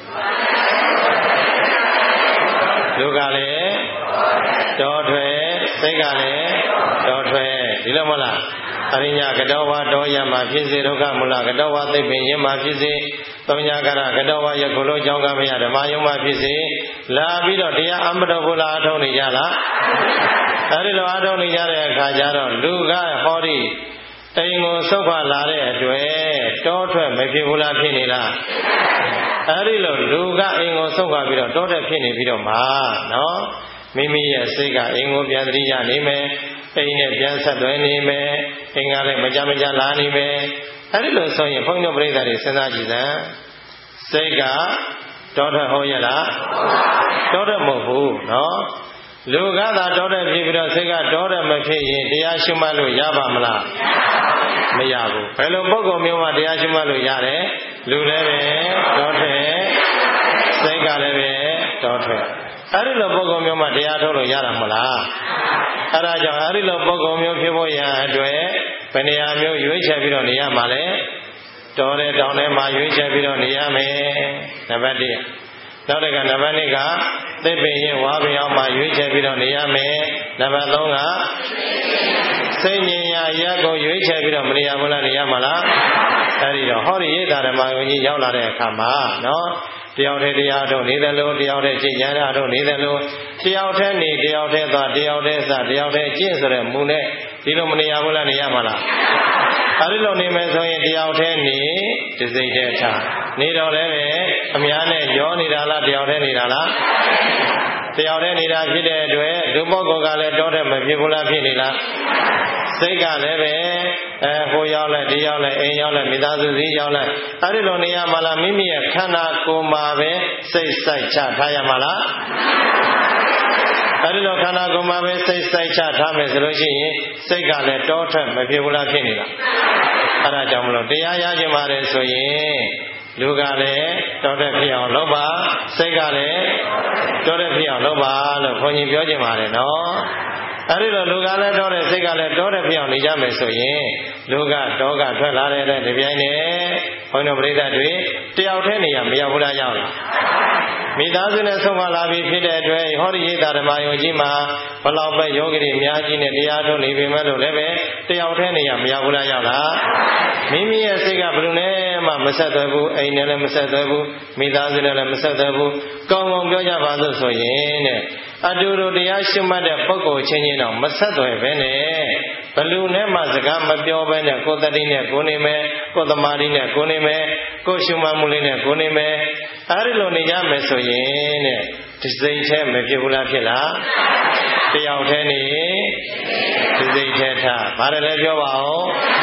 လူကလည်းတောထွက်စိတ်ကလည်းတောထွက်ဒီလိုမဟုတ်လားအရိညာကတောဝါတောယမှာဖြစ်စေဒုက္ခမူလကတောဝါသိပ္ပင်ယမှာဖြစ်စေသုံးညာကရကတောဝါယခုလိုကြောင့်ကမရဓမ္မယုံမှာဖြစ်စေလာပြီးတော့တရားအမတော်ဘုလားအထုံးနေကြလားအဲဒီလိုအထုံးနေကြတဲ့အခါကျတော့လူကဟောဒီအိမ်ကိုဆုတ်ခွာလာတဲ့အတွက်တောထွက်မဖြစ်ဘူးလားဖြစ်နေလားအဲဒီလိုလူကအိမ်ကိုဆုတ်ခွာပြီးတော့တောထွက်ဖြစ်နေပြီးတော့မှာနော်မိမိရဲ့စိတ်ကအိမ်ကိုပြန်သတိရနေမယ်အိမ်နဲ့ပြန်ဆက်သွယ်နေမယ်အိမ်ကလည်းမကြမကြလာနေမယ်အဲဒီလိုဆိုရင်ဘုန်းကြီးတို့ပြိဿတွေစဉ်းစားကြည့်စမ်းစိတ်ကတောထွက်ဟုတ်ရဲ့လားတောထွက်မဟုတ်ဘူးနော်လူကသာတောထွက်ဖြစ်ပြီးတော့စိတ်ကတောထွက်မဖြစ်ရင်တရားရှုမှတ်လို့ရပါမလားမရဘူးဘယ်လိုပုဂ္ဂိုလ်မျိုးမှတရားရှုမှတ်လို့ရတယ်လူလည်းပဲတောထွက်စိတ်ကလည်းပဲတောထွက်အဲဒီလိုပုဂ္ဂိုလ်မျိုးမှတရားထုတ်လို့ရတာမလားအဲဒါကြောင့်အဲဒီလိုပုဂ္ဂိုလ်မျိုးဖြစ်ဖို့ရအတွက်ဘယ်နေရာမျိုးရွေးချယ်ပြီးတော့နေရမှာလဲတော်တဲ့တောင်ထဲမှာရွေးချယ်ပြီးတော့နေရမယ်နံပါတ်၁နောက်တစ်ခါနံပါတ်၂ကသိပ္ပင်ရင်ဝါပင်အောင်မှာရွေးချယ်ပြီးတော့နေရမယ်နံပါတ်၃ကစိတ်ဉာဏ်ရာရက်ကိုရွေးချယ်ပြီးတော့မနေရဘူးလားနေရမှာလားအဲဒီတော့ဟောဒီရိတ်တာဓမ္မယုံကြီးရောက်လာတဲ့အခါမှာနော်တယောက်တည်းတရားထုတ်နေတယ်လို့တယောက်တည်းရှင်းညာတာထုတ်နေတယ်လို့တယောက်တည်းနေတယောက်တည်းသွားတယောက်တည်းစတယောက်တည်းကျင့်ဆိုတဲ့မူနဲ့ဒီလိုမနေရဘူးလားနေရမှာလားအဲဒီလိုနေမယ်ဆိုရင်တယောက်တည်းနေတစိမ့်တည်းထားနေတော့လည်းပဲအများနဲ့ရောနေတာလားတယောက်တည်းနေတာလားတယောက်တည်းနေတာဖြစ်တဲ့အတွက်လူပုဂ္ဂိုလ်ကလည်းတောတဲ့မဖြစ်ဘူးလားဖြစ်နေလားစိတ်ကလည်းပဲအဲဟိုရောက်လိုက်ဒီရောက်လိုက်အိမ်ရောက်လိုက်မိသားစုစည်းရောက်လိုက်အဲဒီလိုနေရမှာလားမိမိရဲ့ခန္ဓာကိုယ်မှာပဲစိတ်စိုက်ချထားရမှာလားအဲဒီလိုခန္ဓာကိုယ်မှာပဲစိတ်စိုက်ချထားမယ်ဆိုလို့ရှိရင်စိတ်ကလည်းတောထွက်မဖြစ်ဘူးလားဖြစ်နေလားအဲ့ဒါကြောင့်မလို့တရားရခြင်းပါတယ်ဆိုရင်လူကလည်းတောတဲ့ဖြစ်အောင်လုပ်ပါစိတ်ကလည်းတောတဲ့ဖြစ်အောင်လုပ်ပါလို့ခွန်ကြီးပြောခြင်းပါတယ်နော်အဲ့ဒီတော့လူကလည်းတောတဲ့စိတ်ကလည်းတောတဲ့ဖြစ်အောင်နေကြမယ်ဆိုရင်လူကတောကထွက်လာတဲ့တပြိုင်နက်ဘုန်းတော်ပရိသတ်တွေတယောက်တည်းနေရမရောက်ဘူးလားရောက်လားမိသားစုနဲ့ဆုံးမလာပြီးဖြစ်တဲ့အတွက်ဟောဒီရိသဓမ္မယုံကြီးမှာဘလောက်ပဲယောဂီတွေအများကြီးနဲ့တရားထုတ်နေပြီမဲ့လို့လည်းပဲတယောက်တည်းနေရမရောက်ဘူးလားရောက်လားမိမိရဲ့စိတ်ကဘယ်လိုနဲ့မှမဆက်သွယ်ဘူးအိမ်နဲ့လည်းမဆက်သွယ်ဘူးမိသားစုနဲ့လည်းမဆက်သွယ်ဘူးကောင်းကောင်းပြောကြပါစို့ဆိုရင်တဲ့အတူတူတရားရှိမှတ်တဲ့ပုဂ္ဂိုလ်ချင်းချင်းတော့မဆက်သွယ်ပဲနဲ့ဘလူနဲ့မှစကားမပြောဘဲနဲ့ကိုယ်တတိနဲ့ကိုနေမယ်ကိုယ်သမာဓိနဲ့ကိုနေမယ်ကိုရှုမှတ်မှုလေးနဲ့ကိုနေမယ်အဲဒီလိုနေကြမယ်ဆိုရင်တဲ့ဒီစိတ်แท้မဖြစ်ဘူးလားဖြစ်လားတယောက်တည်းနေဒီစိတ်แท้ထားဘာလဲပြောပါဦး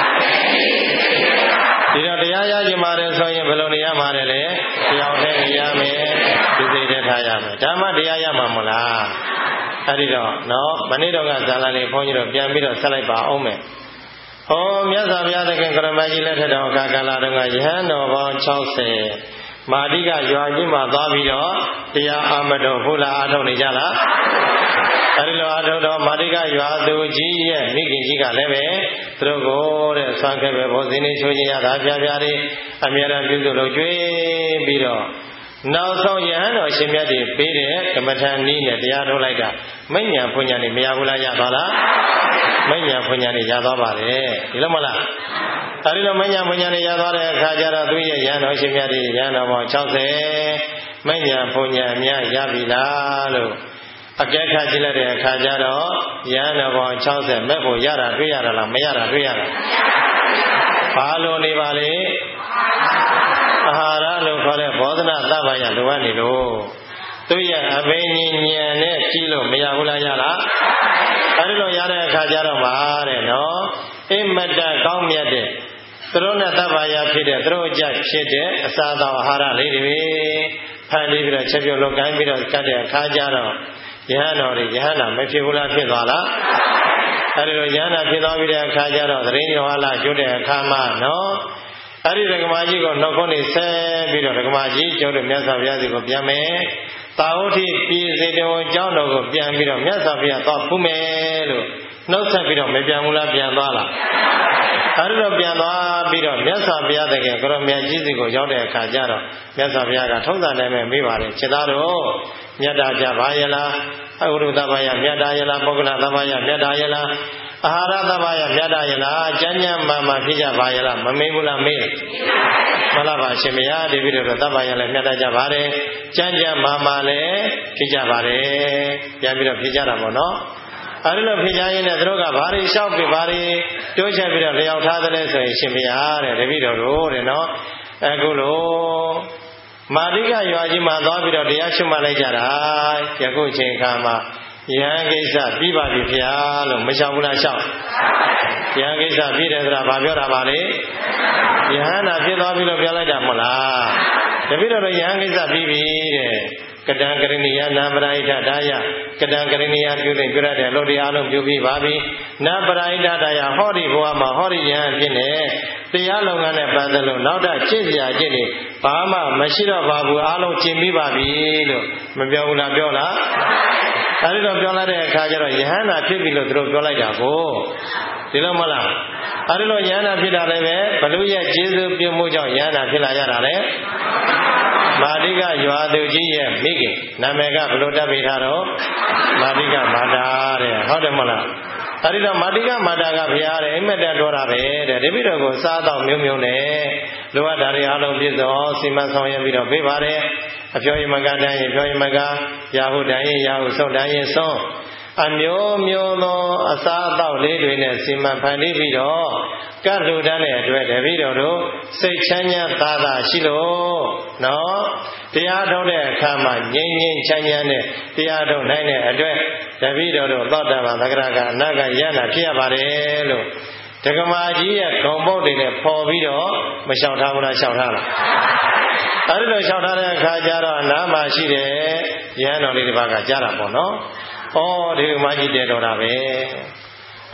ဒီတော့တရားရခြင်းပါတယ်ဆိုရင်ဘယ်လိုနေရမှာလဲတယောက်တည်းနေရမယ်ဒီစိတ်แท้ထားရမယ်ဓမ္မတရားရမှာမဟုတ်လားအဲ့ဒီတော့နော်မနေ့တော့ကဇာလလေးဘုန်းကြီးတို့ပြန်ပြီးတော့ဆက်လိုက်ပါအောင်မယ်ဟောမြတ်စွာဘုရားသခင်ကရမကြီးလက်ထက်တော်ကာကလာတော်ကယဟန်တော်ပေါင်း၆၀မာတိကရွာကြီးမှာသွားပြီးတော့တရားအာမတော်ဘုလားအားထုတ်နေကြလားအဲဒီလိုအားထုတ်တော့မာတိကရွာသူကြီးရဲ့မိခင်ကြီးကလည်းပဲသူတို့ကိုတဲ့ဆွမ်းခဲ့ပဲဘောဇင်းလေးချိုးခြင်းရတာပြပြလေးအမြဲတမ်းပြုစုလို့ကြွေးပြီးတော့နောက်ဆုံးယဟန်တော်ရှင်မြတ်တွေပေးတဲ့ကမ္မထန်နည်းနဲ့တရားထုတ်လိုက်တာမဉ္ဇဉ်ဖွညာနေမရဘူးလားရသွားလားမဉ္ဇဉ်ဖွညာနေရသွားပါတယ်ဒီလိုမလားအဲဒီလိုမဉ္ဇဉ်ဖွညာနေရသွားတဲ့အခါကျတော့သူရဲ့ယဟန်တော်ရှင်မြတ်တွေယဟန်တော်ပေါင်း၆၀မဉ္ဇဉ်ဖွညာအများရပြီလားလို့အကဲခတ်ကြည့်လိုက်တဲ့အခါကျတော့ယဟန်တော်ပေါင်း၆၀မဲ့ဖို့ရတာတွေ့ရတာလားမရတာတွေ့ရတာဘာလို့နေပါလဲအာဟာရလို့ခေါ်တဲ့ဘောဓနာသဗ္ဗယလိုအပ်နေလို့သူရဲ့အဘိညာဉ်ဉာဏ်နဲ့ကြည့်လို့မရဘူးလားရလားအဲဒီလိုရတဲ့အခါကျတော့ပါတဲ့နော်အိမတကောင်းမြတ်တဲ့သူတို့နဲ့သဗ္ဗယဖြစ်တဲ့သူတို့ကြဖြစ်တဲ့အစာတော်အာဟာရလေးတွေဖန်ပြီးပြီးတော့ချက်ပြုတ်လုပ်ကိုင်းပြီးတော့ကတ်တဲ့အခါကျတော့ယဟန်တော်တွေယဟန်တာမဖြစ်ဘူးလားဖြစ်သွားလားအဲဒီလိုယဟန်တာဖြစ်သွားပြီးတဲ့အခါကျတော့သတိညောဟလာကျွတ်တဲ့အခါမှာနော်အဲ့ဒီဒကမာကြီးကိုနှုတ်ခွန်းနေဆက်ပြီးတော့ဒကမာကြီးကျုပ်တို့မြတ်စွာဘုရားစီကိုပြန်မယ်။တာဝတိပြည်စေတဝန်ကျောင်းတော်ကိုပြန်ပြီးတော့မြတ်စွာဘုရားသွားဖူးမယ်လို့နှုတ်ဆက်ပြီးတော့မပြန်ဘူးလားပြန်သွားလား။အဲ့ဒီတော့ပြန်သွားပြီးတော့မြတ်စွာဘုရားတကယ်ကရောမြတ်ကြီးစီကိုရောက်တဲ့အခါကျတော့မြတ်စွာဘုရားကထုံးစံတိုင်းပဲမေးပါတယ်ခြေသားတို့မြတ်တာကြပါရဲ့လားအဝိရုသဗ္ဗယမြတ်တာရဲ့လားပုဂ္ဂလသဗ္ဗယမြတ်တာရဲ့လားအာဟာရသဗ္ဗယမြတ်တာရဲ့လားကျမ်းကျမ်းမှန်မှန်ဖြစ်ကြပါရဲ့လားမမေးဘူးလားမေးမလားပါရှင်မယားဒီပြီးတော့သဗ္ဗယလည်းမြတ်တာကြပါတယ်ကျမ်းကျမ်းမှန်မှန်လည်းဖြစ်ကြပါတယ်ပြန်ပြီးတော့ဖြစ်ကြတာပေါ့နော်အဲဒီလိုဖြစ်ကြရင်လည်းသူတို့ကဘာတွေလျှောက်ပြီးဘာတွေတိုးချက်ပြီးတော့လျောက်ထားသလဲဆိုရင်ရှင်မယားတဲ့တပည့်တော်တို့တဲ့နော်အခုလိုမာရိကရွာကြီးမှာသွားပြီးတော့တရားရှုမှတ်လိုက်ကြတာယခုချိန်ခါမှာယဟန်ကိစ္စပြီးပါပြီဗျာလို့မလျှောက်ဘူးလားလျှောက်ယဟန်ကိစ္စပြီးတယ်ဆိုတာဘာပြောတာပါလဲယဟန်နာဖြစ်သွားပြီလို့ပြောလိုက်တာမဟုတ်လားတပည့်တော်တို့ယဟန်ကိစ္စပြီးပြီတဲ့ကတံကရဏီယနာပရိဒဒါယကတံကရဏီယပြုတဲ့ပြုရတဲ့လို့တရားလုံးပြုပြီးပါပြီနာပရိဒဒါယဟောဒီဘဝမှာဟောဒီယဟန်ဖြစ်နေတရားလုံးကနဲ့ပတ်သက်လို့နောက်ထပ်ကျင့်စရာကျင့်နေဘာမှမရှိတော့ပါဘူးအားလုံးကျင့်ပြီးပါပြီလို့မပြောဘူးလားပြောလားအဲဒီတော့ပြောလိုက်တဲ့အခါကျတော့ယဟန္တာဖြစ်ပြီလို့သူတို့ပြောလိုက်တာကိုဒီလိုမလားအဲဒီလိုယဟန္တာဖြစ်တာလည်းပဲဘလူရဲ့ကျေးဇူးပြုမှုကြောင့်ယဟန္တာဖြစ်လာရတာလေမာတိကရွာသူကြီးရဲ့မိခင်နာမည်ကဘလို့တက်ပြီးထားတော့မာတိကမာတာတဲ့ဟုတ်တယ်မလားအဲဒီတော့မာတိကမာတာကဘုရားတဲ့အိမ်မက်တက်တော်တာပဲတဲ့တပည့်တော်ကိုစားတော့မျိုးမျိုးနဲ့လိုအပ်တာတွေအားလုံးပြည့်စုံအောင်စီမံဆောင်ရွက်ပြီးတော့ပေးပါတယ်အပြောရင်မကတိုင်းရင်ပြောရင်မကရာဟုတိုင်းရင်ရာဟုဆုံးတိုင်းရင်ဆုံးအမျိုးမျိုးသောအစားအသောက်လေးတွေနဲ့စီမံဖန်တီးပြီးတော့ကတ်လူတန်းတဲ့အတွက်တပည့်တော်တို့စိတ်ချမ်းသာသာရှိလို့နော်တရားထုတ်တဲ့အခါမှာငြိမ်းငြိမ်းချမ်းချမ်းနဲ့တရားထုတ်နိုင်တဲ့အတွက်တပည့်တော်တို့သောတာပန်သက္ကရာကအနာဂတ်ရဟနာဖြစ်ရပါတယ်လို့ဒကမာကြီးရဲ့ဂုံပုတ်တွေနဲ့ပေါ်ပြီးတော့မလျှောက်ထားဘူးလားလျှောက်ထားလားအဲဒီလိုလျှောက်ထားတဲ့အခါကျတော့နားမှာရှိတဲ့ရဟန်းတော်လေးတစ်ပါးကကြားတာပေါ့နော်။ဩဒီလိုမှကြီးတဲတော်တာပဲ။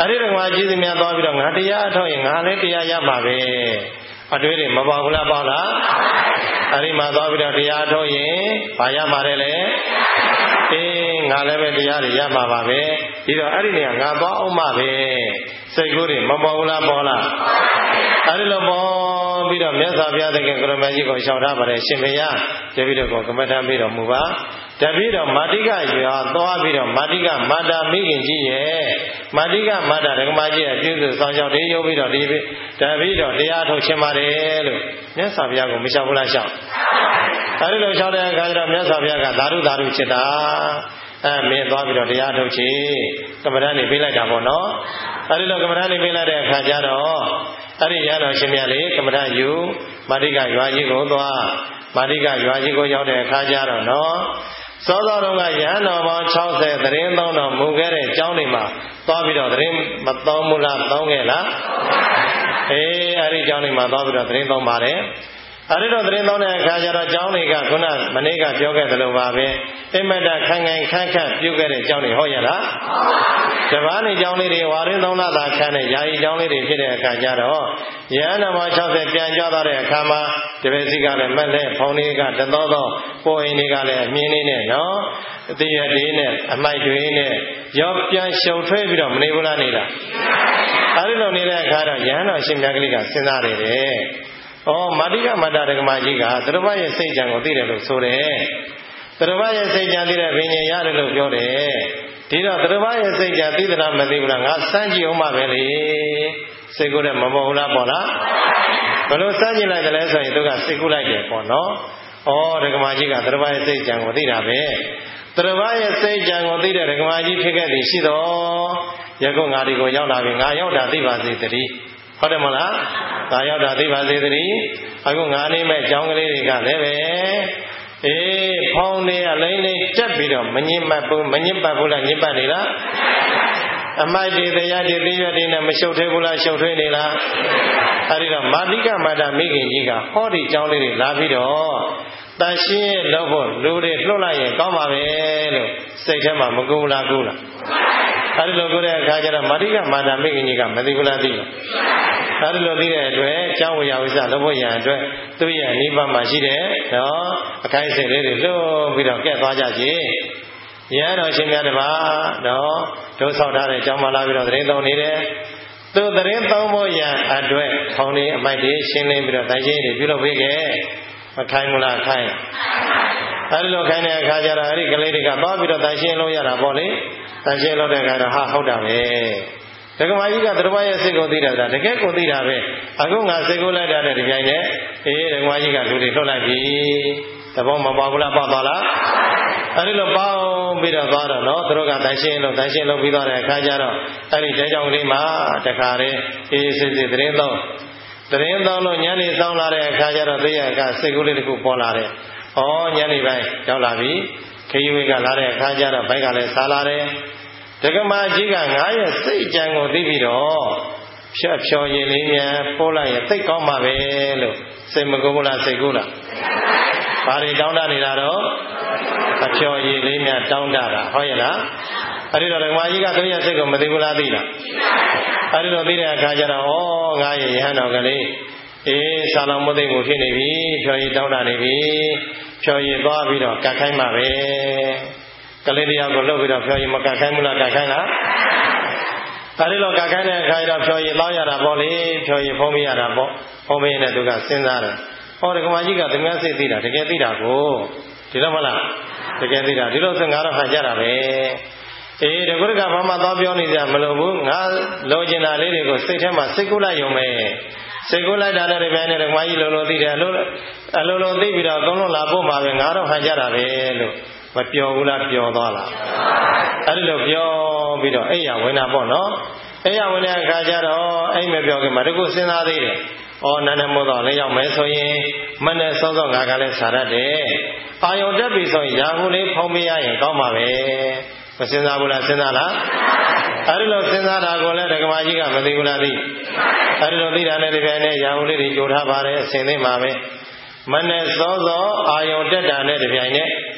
အဲ့ဒီတော့ငါကြီးစမြတ်သွားပြီးတော့ငါတရားအထောက်ရင်ငါလည်းတရားရမှာပဲအတွေ့တွေမပေါဘူးလားပေါ့လားအဲ့ဒီမှာသွားပြီးတော့တရားထုတ်ရင်ဘာရမှာလဲလေအေးငါလည်းပဲတရားတွေရမှာပါပဲဒီတော့အဲ့ဒီနေရာငါသွားအောင်မှာပဲစိတ်ကူးတွေမပေါဘူးလားပေါ့လားအဲ့ဒီလိုပေါ်ပြီးတော့မြတ်စွာဘုရားသခင်ကိုရမကြီးကိုရှောင်ထားပါတယ်ရှင်ဘုရားတပည့်တော်ကိုကမ္မထမ်းပြီးတော်မူပါတပည့်တော်မာတိကရွာသွားပြီးတော့မာတိကမာတာမိခင်ကြီးရဲ့မာတိကမာတာဒကမကြီးရဲ့ပြုစုဆောင်ရှောက်တေးရုပ်ပြီးတော့ဒီတပည့်တော်တရားထုတ်ခြင်းပါတယ်လို့မြတ်စွာဘုရားကိုမရှောင်ဘူးလားရှောင်အဲဒီလိုရှောင်တဲ့အခါကျတော့မြတ်စွာဘုရားကသာဓုသာဓုจิตတာအဲမင်းသွားပြီးတော့တရားထုတ်ချေကမ္မဋ္ဌာန်းနေပေးလိုက်တာပေါ့နော်အဲဒီလိုကမ္မဋ္ဌာန်းနေပေးလိုက်တဲ့အခါကျတော့အဲ့ဒီရတော်ရှင်မြတ်လေးကမ္မဋ္ဌာန်းယူမာတိကရွာကြီးကိုသွားမာတိကရွာကြီးကိုရောက်တဲ့အခါကျတော့နော်စောစောတုန်းကရဟန်းတော်ပေါင်း၆၀သတင်းသုံးတော်မူခဲ့တဲ့ကျောင်းတွေမှာသွားပြီးတော့သတင်းမသုံးဘူးလားသုံးခဲ့လားအေးအဲ့ဒီကျောင်းတွေမှာသွားပြီးတော့သတင်းသုံးပါတယ်အဲ့ဒီတော့သတင်းသုံးတဲ့အခါကျတော့ကျောင်းတွေကခုနမနေ့ကပြောခဲ့သလိုပါပဲအမတခိုင်ခိုင်ခန့်ခန့်ပြုခဲ့တဲ့ကျောင်းတွေဟုတ်ရဲ့လားတပားနေကျောင်းလေးတွေဝါရင်းသုံးလသာခန့်တဲ့ယာယီကျောင်းလေးတွေဖြစ်တဲ့အခါကျတော့ရဟန်းတော်ပေါင်း၆၀ပြန်ကြွသွားတဲ့အခါမှာတပည့်စီကလည်းမက်လက်ဖုံလေးကတသောသောပိုအိမ်တွေကလည်းအမြင်းလေးနဲ့နော်အသေးရသေးနဲ့အမိုက်တွေနဲ့ရောပြန်ရှုံထွဲပြီးတော့မနေဘူးလားနေလားအဲ့ဒီလိုနေတဲ့အခါတော့ရဟန်းတော်ရှင်မြတ်ကလေးကစဉ်းစားနေတယ်ဩမာတိကမတ္တဒကမကြီးကသရဝရဲ့စိတ်ကြံကိုသိတယ်လို့ဆိုတယ်သရဝရဲ့စိတ်ကြံသိတဲ့ဘိညာရတယ်လို့ပြောတယ်ဒီတော့သရဝရဲ့စိတ်ကြံသိသလားမသိဘူးလားငါစမ်းကြည့်အောင်ပါပဲလေစိတ်ကူးတဲ့မပေါ်ဘူးလားပေါ့လားဘယ်လိုစမ်းကြည့်လိုက်တယ်လဲဆိုရင်သူကစိတ်ကူးလိုက်တယ်ပေါ့နော်ဩဒကမကြီးကသရဝရဲ့စိတ်ကြံကိုသိတာပဲသရဝရဲ့စိတ်ကြံကိုသိတဲ့ဒကမကြီးဖြစ်ခဲ့သည်ရှိတော့ယခုငါဒီကိုရောက်လာပြီငါရောက်တာသိပါစေတည်းဟုတ်တယ်မလားငါရောက်တာသိပါစေတည်းအခုငါနေမဲ့ကြောင်းကလေးတွေကလည်းပဲအေးဖောင်းနေရလိမ့်လိမ့်တက်ပြီးတော့မငြင်းပတ်ဘူးမငြင်းပတ်ဘူးလားငြင်းပတ်နေလားအမိုက်တွေတရားတွေသိရွက်တွေနဲ့မရှုပ်ထွေးဘူးလားရှုပ်ထွေးနေလားအဲဒီတော့မာတိကမာတာမိခင်ကြီးကဟောဒီကြောင်းလေးတွေလာပြီးတော့တန်ရှင်းရဲ့လို့ဖို့လူတွေလှုပ်လိုက်ရင်ကောင်းပါပဲလို့စိတ်ထဲမှာမကူလားကူလားအဲဒီလိုကိုတဲ့အခါကျတော့မာတိကမာတာမိခင်ကြီးကမသိဘူးလားသိလားအဲဒီလိုသိတဲ့အတွက်ကျောင်းဝေယဝိဇ္ဇလုပ်ဖို့ရန်အတွက်သူ့ရဲ့နိဗ္ဗာန်မှာရှိတဲ့နော်အခိုင်အစင်လေးတွေလှုပ်ပြီးတော့ကဲသွားကြကြည်ရဟန်းတော်ရှင်များတပါနော်ဒုဆောက်ထားတဲ့ကျောင်းမှာလာပြီးတော့သတင်းသုံးနေတယ်သူသတင်းသုံးဖို့ရန်အတွက်ခေါင်းလေးအမိုက်တွေရှင်းလင်းပြီးတော့တိုင်ချင်းတွေပြုလုပ်ပေးခဲ့မခိုင်းဘူးလားခိုင်းအဲဒီလိုခိုင်းတဲ့အခါကျတော့အဲ့ဒီကလေးတွေကသွားပြီးတော့တိုင်ရှင်းလို့ရတာပေါ့လေတိုင်ရှင်းလို့တဲ့အခါတော့ဟာဟုတ်တာပဲဒကမကြီးကသရဝရဲ့စိတ်ကိုသိတာတကယ်ကိုသိတာပဲအခုငါစိတ်ကိုလိုက်တာတဲ့ဒီပိုင်းနဲ့အေးဒကမကြီးကလူတွေလွတ်လိုက်ပြီသဘောမပေါဘူးလားပေါသွားလားအဲဒီလိုပေါပြီးတော့သွားတော့နော်သူတို့ကတိုင်ရှင်းလို့တိုင်ရှင်းလို့ပြီးသွားတဲ့အခါကျတော့အဲ့ဒီတဲကြောင်ကလေးမှာတခါတည်းအေးစစ်စစ်သတင်းသုံးသတင်းသုံးလို့ညနေဆောင်လာတဲ့အခါကျတော့သိရကစိတ်ကူးလေးတစ်ခုပေါ်လာတယ်။ဩညနေပိုင်းရောက်လာပြီခရီးဝေးကလာတဲ့အခါကျတော့ဘိုက်ကလည်းစားလာတယ်။ဒကမကြီးကငါရဲ့စိတ်ကြံကိုသိပြီးတော့ဖြတ်ဖြော်ရည်လေးများပို့လိုက်ရင်သိကောင်းပါပဲလို့စိတ်မကူဘူးလားစိတ်ကူးလား။ဘာတွေတောင်းတနေတာတော့အဖြော်ရည်လေးများတောင်းတတာဟုတ်ရဲ့လား။အဲဒီတော့ဒကမကြီးကသူရဲ့စိတ်ကိုမသိဘူးလားသိလား။အဲဒီတော့သိတဲ့အခါကျတော့ဩငါရဲ့ယဟန်တော်ကလေးအေးဆာလောင်မသိမှုဖြစ်နေပြီဖြော်ရည်တောင်းတနေပြီဖြော်ရည်သွားပြီးတော့ကတ်ခိုင်းပါပဲကလေးတယောက်ကိုလှုပ်ပြီးတော့ဖြော်ရည်မကတ်ခိုင်းဘူးလားကတ်ခိုင်းလားအဲဒီလိုကတ်ခိုင်းတဲ့အခါကျတော့ဖြော်ရည်တောင်းရတာပေါ့လေဖြော်ရည်ဖုံးမိရတာပေါ့ဖုံးမိနေတဲ့သူကစဉ်းစားတယ်ဟောဒကမကြီးကသမ ्या စိတ်သိတာတကယ်သိတာကိုဒီလိုမလားတကယ်သိတာဒီလိုဆိုငါတော့ဟန်ကြတာပဲအေးတကုရကဘာမှသွားပြောနေကြမလို့ဘူးငါလိုချင်တာလေးတွေကိုစိတ်ထဲမှာစိတ်ကူးလိုက်ရုံပဲစိတ်ကူးလိုက်တာလည်းဒီပိုင်းနဲ့ဓမ္မကြီးလုံးလုံးသိတယ်အလိုအလိုလိုသိပြီးတော့သုံးလုံးလာပို့မှာပဲငါတော့ဟန်ကြတာပဲလို့မပျော်ဘူးလားပျော်သွားလားအဲ့ဒီလိုပျော်ပြီးတော့အဲ့ရဝင်တာပေါ့နော်အဲ့ရဝင်တဲ့အခါကျတော့အဲ့မပျော်ခင်မှာတခုစဉ်းစားသေးတယ်ဩနန္ဒမို့တော့လည်းရောက်မယ်ဆိုရင်မနဲ့စောစောငါကလည်းစားရတယ်အာယုံတက်ပြီဆိုရင်ရာဟုလေးဖုံးပေးရရင်ကောင်းပါပဲမစဉ်းစားဘူးလားစဉ်းစားလားအဲဒီလိုစဉ်းစားတာကိုလည်းဒကမကြီးကမသိဘူးလားသိအဲဒီလိုသိတာနဲ့ဒီပိုင်းနဲ့ရာဟုလေးတွေကြိုထားပါတယ်အစဉ်သိမှာပဲမနဲ့စောစောအာယုံတက်တာနဲ့ဒီပိုင်းနဲ့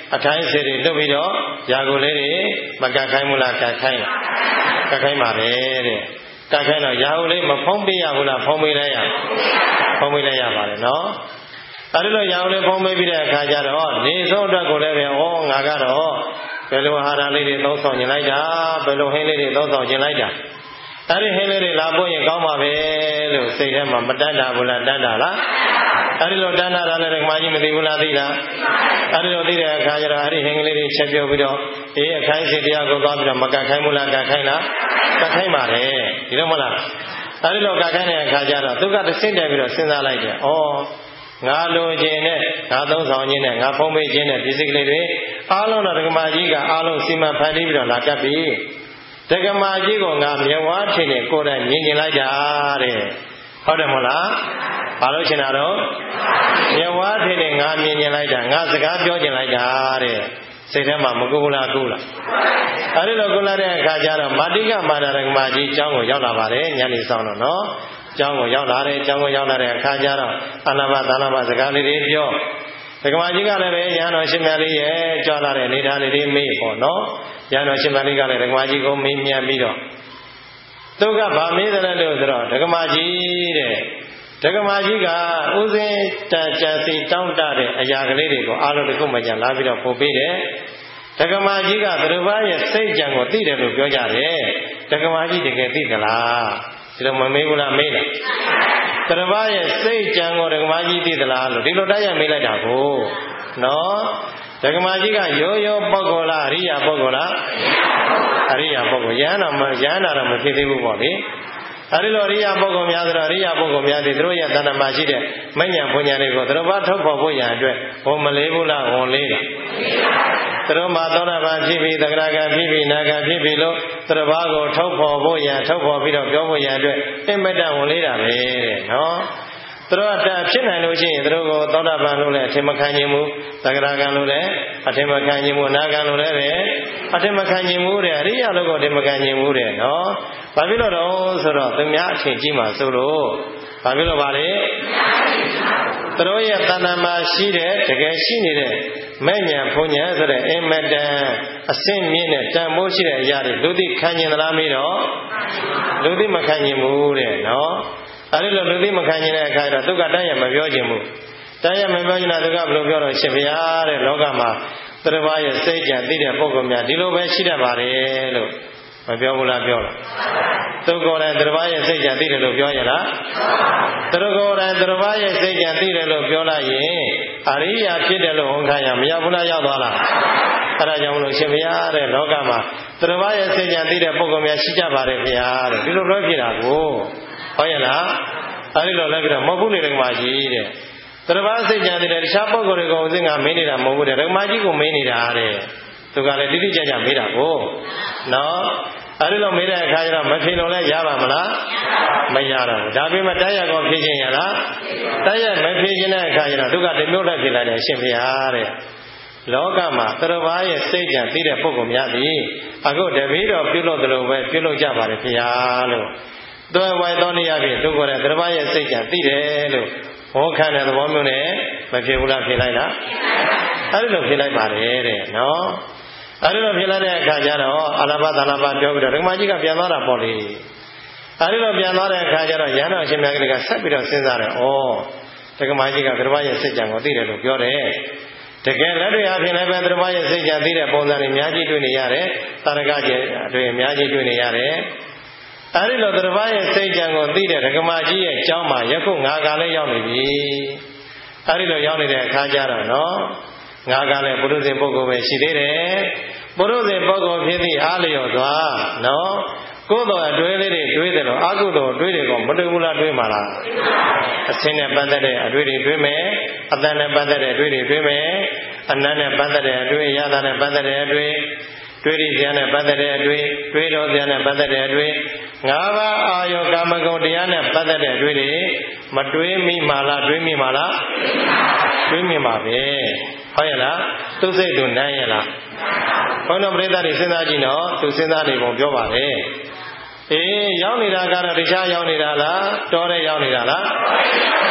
အထိုင်းစေတွေလွတ်ပြီးတော့ຢာကိုလေးတွေမကတ်ခိုင်းဘူးလားကတ်ခိုင်းလားကတ်ခိုင်းပါပဲတဲ့ကတ်ခိုင်းတော့ຢာကိုလေးမဖုံးပေးရဘူးလားဖုံးပေးလိုက်ရဖုံးပေးလိုက်ရပါတယ်နော်အဲဒီလိုຢာကိုလေးဖုံးပေးပြီးတဲ့အခါကျတော့နေဆုံးအတွက်ကိုလည်းပဲဩငါကတော့ဘယ်လိုအာဟာရလေးတွေသုံးဆောင်ကျင်လိုက်တာဘယ်လိုဟင်းလေးတွေသုံးဆောင်ကျင်လိုက်တာအဲဒီဟင်းလေးတွေလာပို့ရင်ကောင်းပါပဲလို့စိတ်ထဲမှာမတတ်တာဘူးလားတတ်တာလားအဲဒီလိုတတ်တာလည်းဓမ္မကြီးမသိဘူးလားသိလားအဲဒီလိုသိတဲ့အခါကျတော့အဲဒီဟင်းကလေးတွေချက်ပြုတ်ပြီးတော့အေးအခိုင်းစိတ်တရားကိုသွားပြီးတော့မကတ်ခိုင်းဘူးလားကတ်ခိုင်းလားကတ်ခိုင်းပါတယ်ဒီလိုမလားအဲဒီလိုကတ်ခိုင်းတဲ့အခါကျတော့သူကတဆင့်တက်ပြီးတော့စဉ်းစားလိုက်တယ်ဩငါလိုခြင်းနဲ့ငါသုံးဆောင်ခြင်းနဲ့ငါဖုံးပေးခြင်းနဲ့ဒီစိတ်ကလေးတွေအားလုံးတော့ဓမ္မကြီးကအားလုံးစီမံဖန်တီးပြီးတော့လာကပ်ပြီးဓမ္မကြီးကငါမြဝါထင်နဲ့ကိုယ်တိုင်မြင်ကျင်လိုက်တာတဲ့ဟုတ်တယ်မဟုတ်လားဘာလို့ချင်တာတော့မြဝါထင်နဲ့ငါမြင်ကျင်လိုက်တာငါစကားပြောကျင်လိုက်တာတဲ့စိတ်ထဲမှာမကူဘူးလားကူလားအဲဒီလိုကူလာတဲ့အခါကျတော့မာတိကမာနဓမ္မကြီးအကြောင်းကိုရောက်လာပါတယ်ညနေဆောင်တော့နော်ကျောင်းကိုရောက်လာတယ်ကျောင်းကိုရောက်လာတဲ့အခါကျတော့အာနာပါသာနာပါစကားလေးတွေပြောဒကမာကြီးကလည်းပဲရဟန်းတော်ရှင်မြတ်လေးရဲ့ကြွလာတဲ့နေသားလေးတွေမေးပေါ့နော်ရဟန်းတော်ရှင်မြတ်လေးကလည်းဒကမာကြီးကိုမေးမြန်းပြီးတော့သူကဗာမေးတယ်လို့ဆိုတော့ဒကမာကြီးတဲ့ဒကမာကြီးကဥစဉ်တန်ကြစီတောင်းတတဲ့အရာကလေးတွေကိုအားလုံးတစ်ခုမှကြလာပြီးတော့ပို့ပေးတယ်ဒကမာကြီးကသူတို့ဘာရဲ့စိတ်ကြံကိုသိတယ်လို့ပြောကြတယ်ဒကမာကြီးတကယ်သိသလားဒီလိုမမေးဘူးလားမေးလားတရဘာရဲ့စိတ်ကြံကိုဒကမာကြီးသိသလားလို့ဒီလိုတိုက်ရမေးလိုက်တာကိုနော်ဒကမာကြီးကရိုးရိုးပုဂ္ဂိုလ်လားအရိယာပုဂ္ဂိုလ်လားအရိယာပုဂ္ဂိုလ်ရဟန္တာမရဟန္တာတော့မဖြစ်သေးဘူးပေါ့လေအဲဒီလိုအရိယာပုဂ္ဂိုလ်များဆိုတော့အရိယာပုဂ္ဂိုလ်များသည်သူတို့ရဲ့တဏ္ဍာမရှိတဲ့မဉ္ဇဉ်ဘုံညာတွေကိုသူတို့ဘာထုတ်ဖို့ဖို့ရန်အတွက်ဘုံမလေးဘူးလားဘုံလေးလားသူတို့မှာသောတာပန်ဖြစ်ပြီးသဂရကံဖြစ်ပြီးနာဂံဖြစ်ပြီးလို့သူတို့ဘာကိုထုတ်ဖို့ဖို့ရန်ထုတ်ဖို့ပြီးတော့ပြောဖို့ရန်အတွက်အင်မတန်ဝင်လေးတာပဲတဲ့နော်သူတို့ကဖြစ်နိုင်လို့ရှိရင်သူတို့ကိုသောတာပန်လို့လည်းအထင်မခံခြင်းမူသဂရကံလို့လည်းအထင်မခံခြင်းမူနာဂံလို့လည်းပဲအထင်မခံခြင်းမူတဲ့အရိယာလို့ကိုအထင်မခံခြင်းမူတဲ့နော်ဘာဖြစ်လို့တော့ဆိုတော့သူများအထင်ကြီးမှဆိုလို့ဘာဖြစ်လို့ပါလဲသူတို့ရဲ့တဏ္ဍာမှာရှိတဲ့တကယ်ရှိနေတဲ့မဲ့ညာဘုံညာဆိုတဲ့အင်မတန်အစင်းမြင့်တဲ့တန်ဖိုးရှိတဲ့အရာတွေလူသိခံကျင်သလားမေးတော့လူသိမခံကျင်ဘူးတဲ့နော်အဲဒီလိုလူသိမခံကျင်တဲ့အခါကျတော့သူကတန်းရမပြောကျင်ဘူးတန်းရမပြောကျင်တာသူကဘယ်လိုပြောတော့ရှင်ဘုရားတဲ့လောကမှာသတ္တဝါရဲ့စိတ်ကြံသိတဲ့ပုဂ္ဂိုလ်များဒီလိုပဲရှိတတ်ပါတယ်လို့မပြောဘူးလားပြောလားသူကိုယ်တိုင်သတ္တဝါရဲ့စိတ်ကြံသိတယ်လို့ပြောရလားသူကိုယ်တိုင်သတ္တဝါရဲ့စိတ်ကြံသိတယ်လို့ပြောလိုက်ရင်အရိယာဖြစ်တယ်လို့ဝန်ခံရမရောက်ဘူးလားရောက်သွားလားအဲဒါကြောင့်မလို့ရှင်ဘုရားတဲ့လောကမှာသတ္တဝါရဲ့စိတ်ကြံသိတဲ့ပုဂ္ဂိုလ်များရှိကြပါတယ်ဘုရားတဲ့ဒီလိုပြောပြတာကိုဟုတ်ရဲ့လားအဲဒီလိုလည်းပြီးတော့မဟုတ်ဘူးလေဓမ္မကြီးတဲ့သတ္တဝါစိတ်ကြံသိတဲ့တခြားပုဂ္ဂိုလ်တွေကိုဥစဉ်ကမေးနေတာမဟုတ်ဘူးတဲ့ဓမ္မကြီးကိုမေးနေတာတဲ့သူကလည်းတိတိကျကျမေးတာကိုနော်အဲဒီလိုမေးတဲ့အခါကျတော့မဖြေလို့လည်းရပါမလားမရတော့ဘူးဒါပေမဲ့တရားကောဖြေခြင်းရလားတရားမဖြေခြင်းတဲ့အခါကျတော့သူကဒီမျိုးနဲ့ဖြေလိုက်တယ်ရှင်ဘုရားတဲ့လောကမှာသတ္တဝါရဲ့စိတ်ကြံသိတဲ့ပုဂ္ဂိုလ်များသည်အခုတပည့်တော်ပြုလုပ်သလိုပဲပြုလုပ်ကြပါတယ်ဘုရားလို့သွယ်ဝိုင်းတော်နေရပြီသူကိုယ်ကသတ္တဝါရဲ့စိတ်ကြံသိတယ်လို့ဟောခံတဲ့သဘောမျိုးနဲ့မဖြေဘူးလားဖြေလိုက်လားအဲဒီလိုဖြေလိုက်ပါတယ်တဲ့နော်အဲဒီလိုဖြေလိုက်တဲ့အခါကျတော့အာလဘသာလဘပြောပြီးတော့ဓမ္မကြီးကပြန်သွားတာပေါ့လေအဲဒီလိုပြန်သွားတဲ့အခါကျတော့ရဟန်းတော်ရှင်မြတ်ကလေးကဆက်ပြီးတော့စဉ်းစားတယ်ဩဓမ္မကြီးကသတ္တဝါရဲ့စိတ်ကြံကိုသိတယ်လို့ပြောတယ်တကယ်လက်တွေ့အဖြစ်လည်းပဲသတ္တဝါရဲ့စိတ်ကြံသိတဲ့ပုံစံတွေအများကြီးတွေ့နေရတယ်တာရကကျေတွေအများကြီးတွေ့နေရတယ်အဲဒီလိုသတ္တဝါရဲ့စိတ်ကြံကိုသိတဲ့ဓမ္မကြီးရဲ့အကြောင်းမှာယခုငါကလည်းရောက်နေပြီအဲဒီလိုရောက်နေတဲ့အခါကျတော့နော်ငါကလည်းပုရုဇဉ်ပုဂ္ဂိုလ်ပဲရှိသေးတယ်ပုရုဇဉ်ပုဂ္ဂိုလ်ဖြစ်သည့်အားလျော်သွားနော်ကိုယ်တော်အတွေးလေးတွေတွေးတယ်လို့အကုသိုလ်တွေးတယ်ကောမတွေ့ဘူးလားတွေးမှာလားအစင်းနဲ့ပတ်သက်တဲ့အတွေးတွေတွေးမယ်အတန်နဲ့ပတ်သက်တဲ့အတွေးတွေတွေးမယ်အနတ်နဲ့ပတ်သက်တဲ့အတွေးရတာနဲ့ပတ်သက်တဲ့အတွေးတွေးရစရာနဲ့ပတ်သက်တဲ့အတွေးတွေးတော်စရာနဲ့ပတ်သက်တဲ့အတွေးငါးပါးအာယောကာမဂုဏ်တရားနဲ့ပတ်သက်တဲ့အတွေးတွေမတွေးမိမှလားတွေးမိမှလားတွေးမိမှာပဲဟုတ်ရဲ့လားသူစိတ်သူနမ်းရဲ့လားဘုန်းတော်ပရိသတ်တွေစဉ်းစားကြည့်နော်သူစဉ်းစားနေပုံပြောပါလေအေးရောက်နေတာကတော့တခြားရောက်နေတာလားတောထဲရောက်နေတာလားတ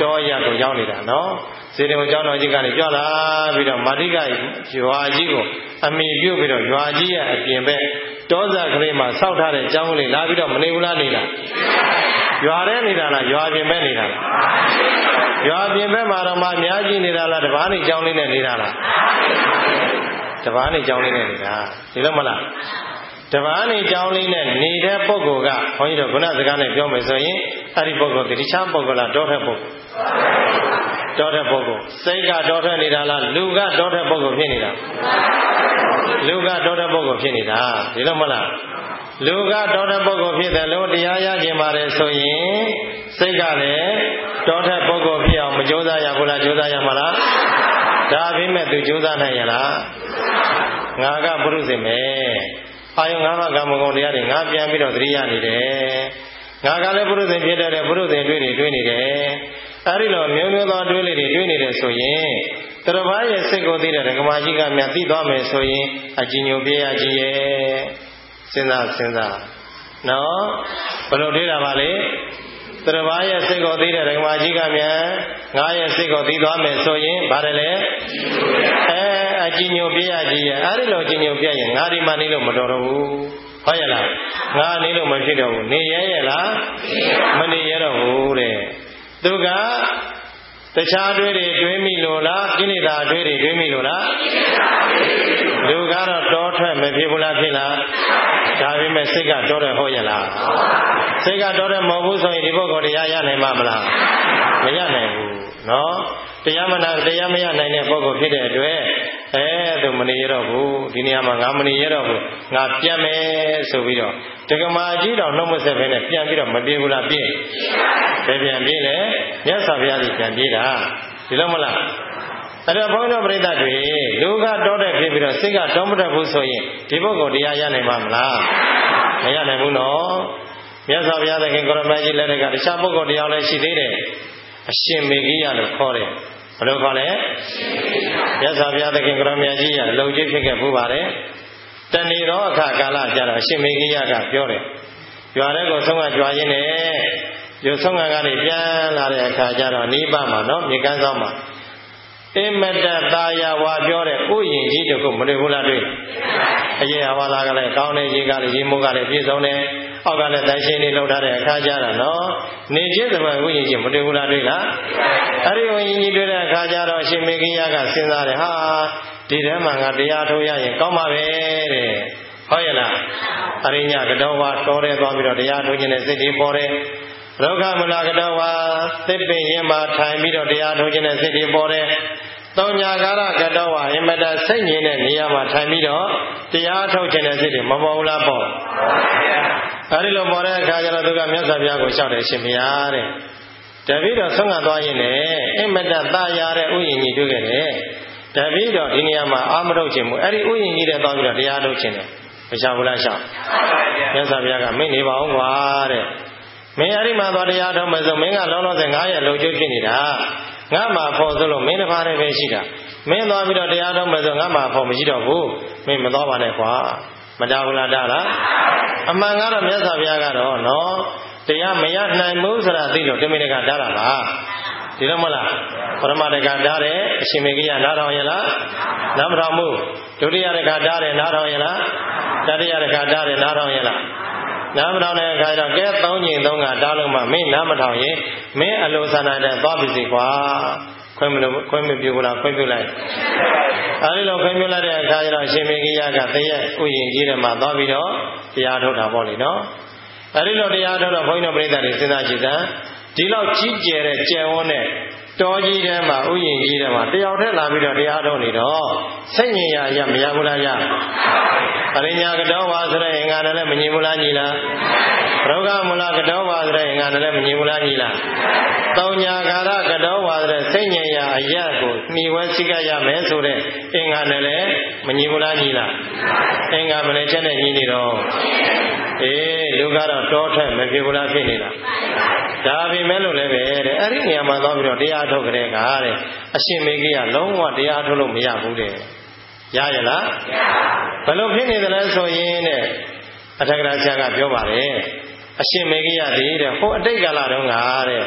တောရကိုရောက်နေတာနော်စေတဝန်ကျောင်းတော်ကြီးကနေကြွလာပြီးတော့မာတိကရွာကြီးကိုအမိပြုတ်ပြီးတော့ရွာကြီးရဲ့အပြင်ဘက်တောဇက်ကလေးမှာစောက်ထားတဲ့ကျောင်းလေးလာပြီးတော့မနေဘူးလားနေလားရွာထဲနေတာလားရွာပြင်ဘက်နေတာလားရွာပြင်ဘက်မှာတော့မှအများကြီးနေတာလားတပားနေကျောင်းလေးနဲ့နေတာလားတပားနေကျောင်းလေးနဲ့နေတာဒီလိုမလားတပားနေကျောင်းလေးနဲ့နေတဲ့ပုဂ္ဂိုလ်ကဘုန်းကြီးတို့ခုနစကားနဲ့ပြောမယ်ဆိုရင်အဲ့ဒီပုဂ္ဂိုလ်ကတိချမ်းပုဂ္ဂိုလ်လားတောထက်ပုဂ္ဂိုလ်တောထက်ပုဂ္ဂိုလ်စိတ်ကတောထက်နေတာလားလူကတောထက်ပုဂ္ဂိုလ်ဖြစ်နေတာလူကတောထက်ပုဂ္ဂိုလ်ဖြစ်နေတာဒီလိုမလားလူကတောထက်ပုဂ္ဂိုလ်ဖြစ်တယ်လို့တရားရခြင်းပါတယ်ဆိုရင်စိတ်ကလည်းတောထက်ပုဂ္ဂိုလ်ဖြစ်အောင်မကြိုးစားရဘူးလားကြိုးစားရမှာလားဒါပြိမဲ့သူကြိုးစားနိုင်ရလားငါကပုရုဇဉ်ပဲအာယုငါးပါးကမ္မဂုဏ်တရားတွေငါပြန်ပြီးတော့သတိရနေတယ်ငါကလည်းပုရုဇဉ်ဖြစ်တဲ့ပုရုဇဉ်တွေ့နေတွေ့နေတယ်အဲဒီလိုမျိုးမျိုးသောအတွေ့လေးတွေတွေ့နေတယ်ဆိုရင်တရဘာရဲ့စိတ်ကိုသိတဲ့ဓမ္မကြီးကမြန်သိသွားမယ်ဆိုရင်အကြည်ညိုပြေးရကြီးရဲ့စဉ်းစားစဉ်းစားနော်ဘယ်လိုတွေ့တာပါလဲတရဘာရဲ့စိတ်ကိုသိတဲ့ဓမ္မကြီးကမြန်ငါရဲ့စိတ်ကိုသိသွားမယ်ဆိုရင်ဘာတယ်လဲအဲအကြည်ညိုပြေးရကြီးရဲ့အဲဒီလိုအကြည်ညိုပြေးရင်ငါဒီမှနေလို့မတော်တော့ဘူးဟုတ်ရဲ့လားငါနေလို့မဖြစ်တော့ဘူးနေရဲရဲ့လားမနေရတော့ဘူးတဲ့သူကတခြားတွေတွေတွေးမိလို့လားကိလေသာတွေတွေတွေးမိလို့လားလူကတော့တောထွက်မဖြစ်ဘူးလားဖြစ်လားဒါပေမဲ့စိတ်ကတောတယ်ဟုတ်ရဲ့လားစိတ်ကတောတယ်မဟုတ်ဘူးဆိုရင်ဒီပုဂ္ဂိုလ်တရားရနိုင်မှာမလားမရနိုင်ဘူးနော်တရားမနာတရားမရနိုင်တဲ့ပုဂ္ဂိုလ်ဖြစ်တဲ့အတွက်အဲသူမနေရတော့ဘူးဒီနေရာမှာငါမနေရတော့ဘူးငါပြန်မယ်ဆိုပြီးတော့တက္ကမကြီးတော်နှုတ်မဆက်ဘဲနဲ့ပြန်ပြီးတော့မပြေဘူးလားပြေးဘယ်ပြန်ပြေးလဲမြတ်စွာဘုရားကြီးပြန်ပြေးတာဒီလိုမလားအဲ့တော့ဘုန်းတော်ပရိသတ်တွေလူကတောတဲ့ဖြစ်ပြီးတော့စိတ်ကတောမတတ်ဘူးဆိုရင်ဒီပုဂ္ဂိုလ်တရားရနိုင်မှာမလားမရနိုင်ဘူးနော်မြတ်စွာဘုရားသခင်ကိုရမကြီးလက်ထက်ကတခြားပုဂ္ဂိုလ်တရားလည်းရှိသေးတယ်အရှင်မေဂိယလို့ခေါ်တယ်ဘယ်လိုခေါ်လဲမြတ်စွာဘုရားသခင်ကိုရမကြီးကအလုံးကြီးဖြစ်ခဲ့ဘူးပါတယ်တဏီရောအခါကာလကျတော့အရှင်မေဂိယကပြောတယ်ကြွားတဲ့ကိုဆုံးကကြွားရင်းနဲ့ရုပ်ဆုံးကကနေပြန်လာတဲ့အခါကျတော့နိဗ္ဗာန်မှာနော်မြေကမ်းဆောင်မှာအမတ္တသာယဝါပြောတဲ့ဥယျာဉ်ကြီးတခုမတွေ့ဘူးလားတွေ့အရေးအဝါလာကလည်းကောင်းတဲ့ရေကလည်းရေမိုးကလည်းပြည့်စုံတယ်အောက်ကလည်းတိုင်းရှင်းလေးလောက်ထားတဲ့အခါကျတော့နော်နေချင်းသမိုင်းဥယျာဉ်ကြီးမတွေ့ဘူးလားတွေ့လားအဲ့ဒီဥယျာဉ်ကြီးတွေ့တဲ့အခါကျတော့အရှင်မေဂိယကစဉ်းစားတယ်ဟာဒီထဲမှာငါတရားထုတ်ရရင်ကောင်းပါပဲတဲ့ဟုတ်ရဲ့လားအရိညာကတော်ဝါတော်တယ်သွားပြီးတော့တရားထုတ်ခြင်းနဲ့စိတ်ကြီးပေါ်တယ်လောကမူလကတော်ဝါသစ်ပင်ရင်မှာထိုင်ပြီးတော့တရားထုတ်ခြင်းနဲ့စိတ်ကြီးပေါ်တယ်တောညာကာရကတော်ဝါအင်မတစိတ်ငြိမ်တဲ့နေရာမှာထိုင်ပြီးတော့တရားထုတ်ခြင်းနဲ့စိတ်တွေမပေါ်ဘူးလားပေါ့အဲဒီလိုပေါ်တဲ့အခါကျတော့သူကမြတ်စွာဘုရားကိုလျှောက်တယ်ရှင်ဘုရားတဲ့တပည့်တော်ဆုံးကသွားရင်းနဲ့အင်မတသာယာတဲ့ဥယျာဉ်ကြီးတွေ့ခဲ့တယ်တပည့်တော်ဒီနေရာမှာအာမထုတ်ခြင်းမို့အဲ့ဒီဥယျာဉ်ကြီးတဲ့သွားပြီးတော့တရားထုတ်ခြင်းနဲ့မလျှောက်ဘူးလားလျှောက်မြတ်စွာဘုရားကမင်းနေပါအောင်ကွာတဲ့မင်းအဲ့ဒီမှာသွားတရားထုတ်မယ်ဆိုမင်းကလုံးလုံးစငါးရက်လုံကျွေးဖြစ်နေတာငါမှဖို့ဆိုလို့မင်းတစ်ပါးတည်းပဲရှိတာမင်းသွားပြီးတော့တရားထုတ်မယ်ဆိုငါမှဖို့မရှိတော့ဘူးမင်းမသွားပါနဲ့ကွာမတားဘူးလားတားလားအမှန်ကတော့မြတ်စွာဘုရားကတော့နော်တရားမရနိုင်ဘူးဆိုတာသိလို့တမင်တကာတားတာပါဒီလိုမလားပရမတက္ကတားတယ်အရှင်မေဂိယနားထောင်ရလားနားမထောင်ဘူးဒုတိယတက္ကတားတယ်နားထောင်ရလားတတိယတက္ကတားတယ်နားထောင်ရလားနားမထောင်တဲ့အခါကျတော့ကဲသုံးညင်သုံးကတားလို့မှမင်းနားမထောင်ရင်မင်းအလိုဆန္ဒနဲ့သွားပြီစီကွာခွင့်မလို့ခွင့်မပြုဘူးလားခွင့်ပြုလိုက်အဲဒီလိုခွင့်ပြုလိုက်တဲ့အခါကျတော့ရှင်မေဂိယကတရက်ဥယျာဉ်ကြီးထဲမှာသွားပြီးတော့တရားထုတ်တာပေါ့လေနော်အဲဒီလိုတရားထုတ်တော့ဘုန်းကြီးတို့ပြိဿတွေစဉ်းစားကြည့်စမ်းဒီလောက်ကြီးကျယ်တဲ့ကျယ်ဝန်းတဲ့တောကြီးထဲမှာဥယျာဉ်ကြီးထဲမှာတယောက်တည်းလာပြီးတော့တရားထုတ်နေတော့စိတ်ငြိမ်ရရမရဘူးလားရအရိညာကတော်ဝါဆိုတဲ့အင်္ဂါနဲ့လည်းမငြိမ်ဘူးလားညီလားရောဂမူလကတော်ဝါဆိုတဲ့အင်္ဂါနဲ့လည်းမငြိမ်ဘူးလားညီလားတောင်ညာကာရကတော်ဝါဆိုတဲ့စိတ်ငြိမ်ရအရကိုမှီဝဲစိကရမယ်ဆိုတဲ့အင်္ဂါနဲ့လည်းမငြိမ်ဘူးလားညီလားအင်္ဂါမနဲ့ချက်နဲ့ညီနေတော့အေးလူကတော့တောထက်မဖြစ်ဘူးလားဖြစ်နေတာဒါပေမဲ့လို့လည်းပဲတဲ့အဲ့ဒီနေရာမှာသွားပြီးတော့တရားထုတ်ကြတဲ့ကားတဲ့အရှင်မေဂိယလုံးဝတရားထုတ်လို့မရဘူးတဲ့ရရလားဘယ်လိုဖြစ်နေသလဲဆိုရင်တဲ့အထက်ကရာဆရာကပြောပါတယ်အရှင်မေဂိယဒီတဲ့ဟိုအတိတ်ကာလတုန်းကတဲ့ဟ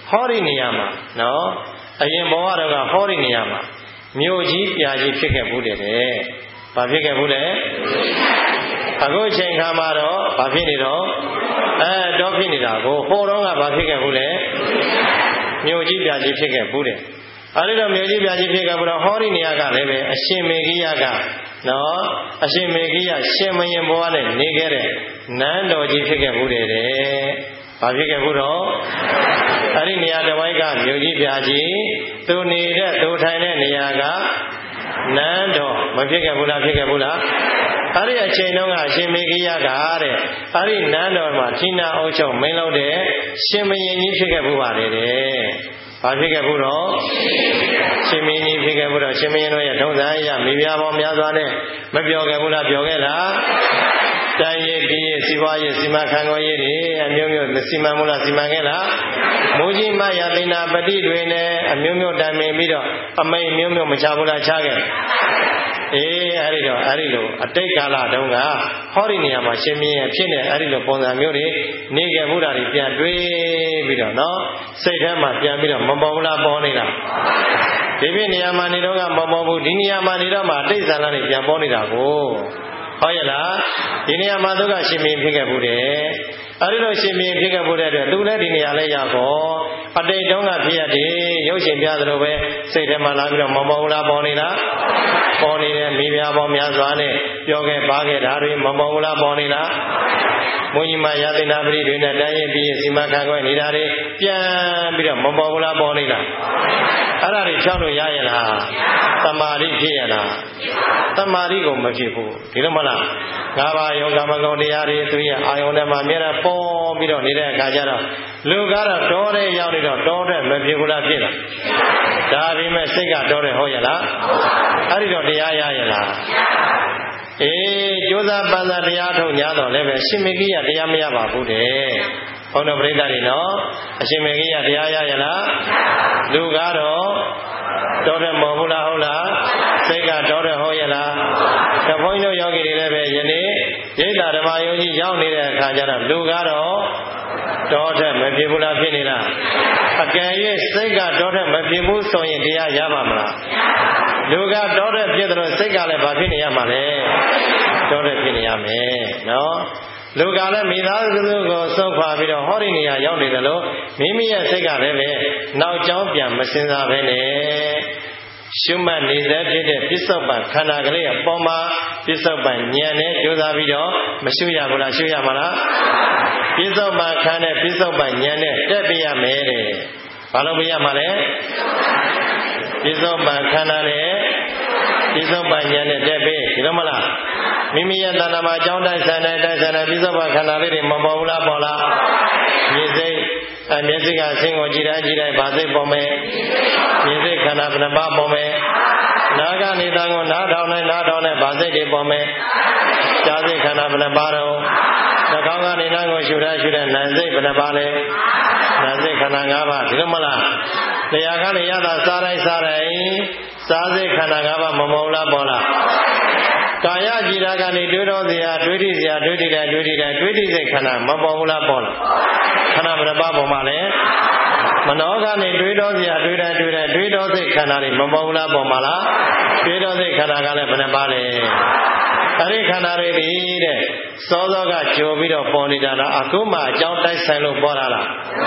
ဟောဒီနေရာမှာနော်အရင်ဘဝတော့ကဟောဒီနေရာမှာမြို့ကြီးပြာကြီးဖြစ်ခဲ့ဘူးတဲ့ဘာဖြစ်ခဲ့ဘူးလဲအခုအချိန်ခါမှာတော့ဘာဖြစ်နေတော့အဲတော့ဖြစ်နေတာကိုဟိုတော့ကဘာဖြစ်ခဲ့ဘူးလဲမြို့ကြီးပြာကြီးဖြစ်ခဲ့ဘူးတဲ့အဲဒီတော့မြို့ကြီးပြာကြီးဖြစ်ခဲ့ဘူးတော့ဟောဒီနေရာကလည်းပဲအရှင်မေဂိယကနော်အရှင်မေဂိယရှင်မရင်ဘဝနဲ့နေခဲ့တဲ့နန်းတော်ကြီးဖြစ်ခဲ့ဘူးတဲ့ဘာဖြစ်ခဲ့ဘူးတော့အဲ့ဒီနေရာတစ်ဝိုက်ကမြို့ကြီးပြာကြီးသူနေတဲ့သူထိုင်တဲ့နေရာကနန်းတော်မဖြစ်ခဲ့ဘူးလားဖြစ်ခဲ့ဘူးလားအဲ့ဒီအချိန်တုန်းကအရှင်မေဂိယကတဲ့အဲ့ဒီနန်းတော်မှာဌိနအုပ်ချုပ်မင်းလုပ်တဲ့ရှင်မင်းကြီးဖြစ်ခဲ့ဘူးပါတယ်တဲ့ဘာဖြစ်ခဲ့ဘူးတော့ရှင်မင်းကြီးဖြစ်ခဲ့ဘူးတော့ရှင်မင်းတို့ရဲ့ထုံးစံအရမိဖုရားပေါင်းများစွာနဲ့မပြောခဲ့ဘူးလားပြောခဲ့လားတိုင်းရည်ပြည်ရည်စီးပွားရေးစီမံခန့်ခွဲရေးတွေအမျိုးမျိုးစီမံမှုလားစီမံခဲ့လားမူကြီးမရသိနာပတိတွေနဲ့အမျိုးမျိုးတိုင်ပင်ပြီးတော့အမိန်မျိုးမျိုးမချဘူးလားချခဲ့အေးအဲ့ဒီတော့အဲ့ဒီလိုအတိတ်ကာလတုန်းကဟောဒီနေရာမှာရှင်မင်းရဲ့ဖြစ်နေအဲ့ဒီလိုပုံစံမျိုးတွေနေခဲ့မှုတာတွေပြန်တွေးပြီးတော့နော်စိတ်ထဲမှာပြန်ပြီးတော့မပေါ်ဘူးလားပေါ်နေလားဒီပြနေရာမှာနေတော့ကမပေါ်ဘူးဒီနေရာမှာနေတော့မှအတိတ်ဇာလနဲ့ပြန်ပေါ်နေတာကိုဟုတ်ရဲ့လားဒီနေရာမှာသူကရှင်မင်းဖြစ်ခဲ့ဘူးတဲ့အဲဒီလိုရှင်မင်းဖြစ်ခဲ့ဘူးတဲ့အတွက်သူလည်းဒီနေရာလေးရောက်တော့အတိတ်တုန်းကဖြစ်ရတယ်ရုပ်ရှင်ပြသလိုပဲစိတ်ထဲမှာလာပြီးတော့မပေါ်ဘူးလားပေါ်နေလားပေါ်နေတယ်မိဖုရားပေါင်းများစွာနဲ့ပြောခဲ့ပါခဲ့တာတွေမပေါ်ဘူးလားပေါ်နေလားမုန်းကြီးမရသိနာပရိတွေနဲ့တိုင်းရင်ပြီးစီမံခန့်ခွဲနေတာတွေပြန်ပြီးတော့မပေါ်ဘူးလားပေါ်နေလားအဲ့ဒါတွေဖြောင်းလို့ရရဲ့လားသမာဓိဖြစ်ရလားသမာဓိကိုမဖြစ်ဘူးဒီလိုမလားငါးပါးယောဂမကုံတရားတွေသူရဲ့အာယုန်ထဲမှာအများအားပေါ်ပြီးတော့နေတဲ့အခါကျတော့လူကတော့တောတဲ့ရောက်နေတော့တောတဲ့မဖြစ်ဘူးလားဖြစ်လားဒါပေမဲ့စိတ်ကတောတဲ့ဟုတ်ရဲ့လားအဲ့ဒီတော့တရားရရဲ့လားအေးကြိုးစားပန်းစားတရားထုတ်냐တော့လည်းပဲရှင်မေဂိယတရားမရပါဘူးတဲ့ဘုန်းတော်ပရိသတ်တွေနော်အရှင်မေဂိယတရားရရဲ့လားလူကတော့တောတဲ့မဟုတ်ဘူးလားဟုတ်လားစိတ်ကတောတဲ့ဟုတ်ရဲ့လားတဘုန်းကြီးတို့ယောဂီတွေလည်းပဲယနေ့ရိတ်တာဓမ္မယုံကြီးရောက်နေတဲ့အခါကျတော့လူကတော့တောတဲ့မဖြစ်ဘူးလားဖြစ်နေလားအကယ်၍စိတ်ကတောတဲ့မဖြစ်ဘူးဆိုရင်တရားရပါမလားလူကတောတဲ့ဖြစ်တယ်လို့စိတ်ကလည်းဘာဖြစ်နေရမှာလဲတောတဲ့ဖြစ်နေရမယ်နော်လူကလည်းမိသားစုကိုစုပ်ခွာပြီးတော့ဟောဒီနေရာရောက်နေတယ်လို့မိမိရဲ့စိတ်ကလည်းပဲနောက်ကျောင်းပြန်မစင်စားပဲနဲ့ရှုမှတ်နေစေဖြစ်တဲ့ပစ္စုပ္ပန်ခန္ဓာကလေးအပေါ်မှာပစ္စုပ္ပန်ဉာဏ်နဲ့ကြိုးစားပြီးတော့မရှုရဘူးလားရှုရမှာလားပစ္စုပ္ပန်ခန္ဓာပစ္စုပ္ပန်ဉာဏ်နဲ့တက်ပြရမယ်တဲ့ဘာလို့ပြရမှာလဲပစ္စုပ္ပန်ခန္ဓာနဲ့ပစ္စုပ္ပန်ဉာဏ်နဲ့တက်ပြီဒီလိုမလားမိမိရဲ့တဏ္ဍာမှာအကြောင်းတိုက်ဆိုင်တဲ့တိုက်ဆိုင်တဲ့ပစ္စုပ္ပန်ခန္ဓာလေးတွေမပေါ်ဘူးလားပေါ်လားမြင်စိတ်အမျက်စိကအဆင်းကိုကြည်တိုင်းကြည်တိုင်းဗာစိတ်ပေါ်မယ်မြင်စိတ်ခန္ဓာဘယ်နှပါပေါ်မယ်နာဂနိတံကိုနားထောင်နဲ့နားထောင်နဲ့ဗာစိတ်တွေပေါ်မယ်ကြားစိတ်ခန္ဓာဘယ်နှပါတော့နှာခေါင်းကနေနားကိုရှုရရှုတဲ့နာမ်စိတ်ဘယ်နှပါလဲနာမ်စိတ်ခန္ဓာ၅ပါးဒီလိုမလားတရားကနေရတာစားတိုင်းစားတိုင်းစားစိတ်ခန္ဓာ၅ပါးမမုံလားပေါ်လားကာယကြည်တာကနေတွေးတော်စရာတွေးတိစရာတွေးတိတိုင်းတွေးတိတိုင်းတွေးတိစိတ်ခန္ဓာမပေါ်ဘူးလားပေါ်လားခန္ဓာဘယ်နှပါပေါ်မှာလဲမနောကနေတွေးတော်စရာတွေးတိုင်းတွေးတိုင်းတွေးတော်စိတ်ခန္ဓာတွေမပေါ်ဘူးလားပေါ်မှာလားတွေးတော်စိတ်ခန္ဓာကလည်းဘယ်နှပါလဲအဲ့ဒီခန္ဓာတွေဒီတဲ့စောစောကကြိုပြီးတော့ပေါ်နေတာလားအခုမှအကြောင်းတိုက်ဆိုင်လို့ပေါ်လာလား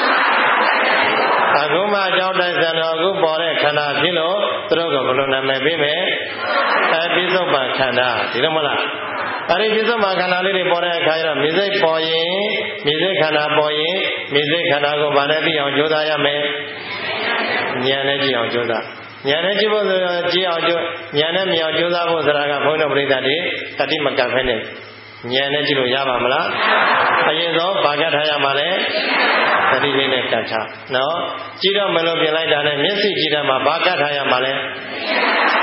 အခုမှအကြောင်းတိုက်ဆိုင်တော့အခုပေါ်တဲ့ခန္ဓာဖြစ်လို့သူတို့ကဘယ်လိုနာမည်ပေးမယ်အဲပစ္စုပ္ပန်ခန္ဓာဒီလိုမလားအဲ့ဒီပစ္စုပ္ပန်ခန္ဓာလေးတွေပေါ်တဲ့အခါကျတော့မြင်စိတ်ပေါ်ရင်မြင်စိတ်ခန္ဓာပေါ်ရင်မြင်စိတ်ခန္ဓာကိုဗာနဲ့သိအောင်ကြိုးစားရမယ်ဉာဏ်နဲ့ကြည့်အောင်ကြိုးစားဉာဏ်နဲ့ကြည့်ဖို့ဆိုတော့ကြည့်အောင်ကြိုးဉာဏ်နဲ့မြင်အောင်ကြိုးစားဖို့ဆိုတာကဘုန်းတော်ပရိသတ်တွေတတိမကပ်ဖဲနဲ့ဉာဏ်နဲ့ကြည့်လို့ရပါမလားအရင်ဆုံးဗာကတ်ထားရမှာလဲတတိလေးနဲ့ကတ်ထားနော်ကြည့်တော့မလို့ပြင်လိုက်တာနဲ့မျက်စိကြည့်တယ်မှာဗာကတ်ထားရမှာလဲ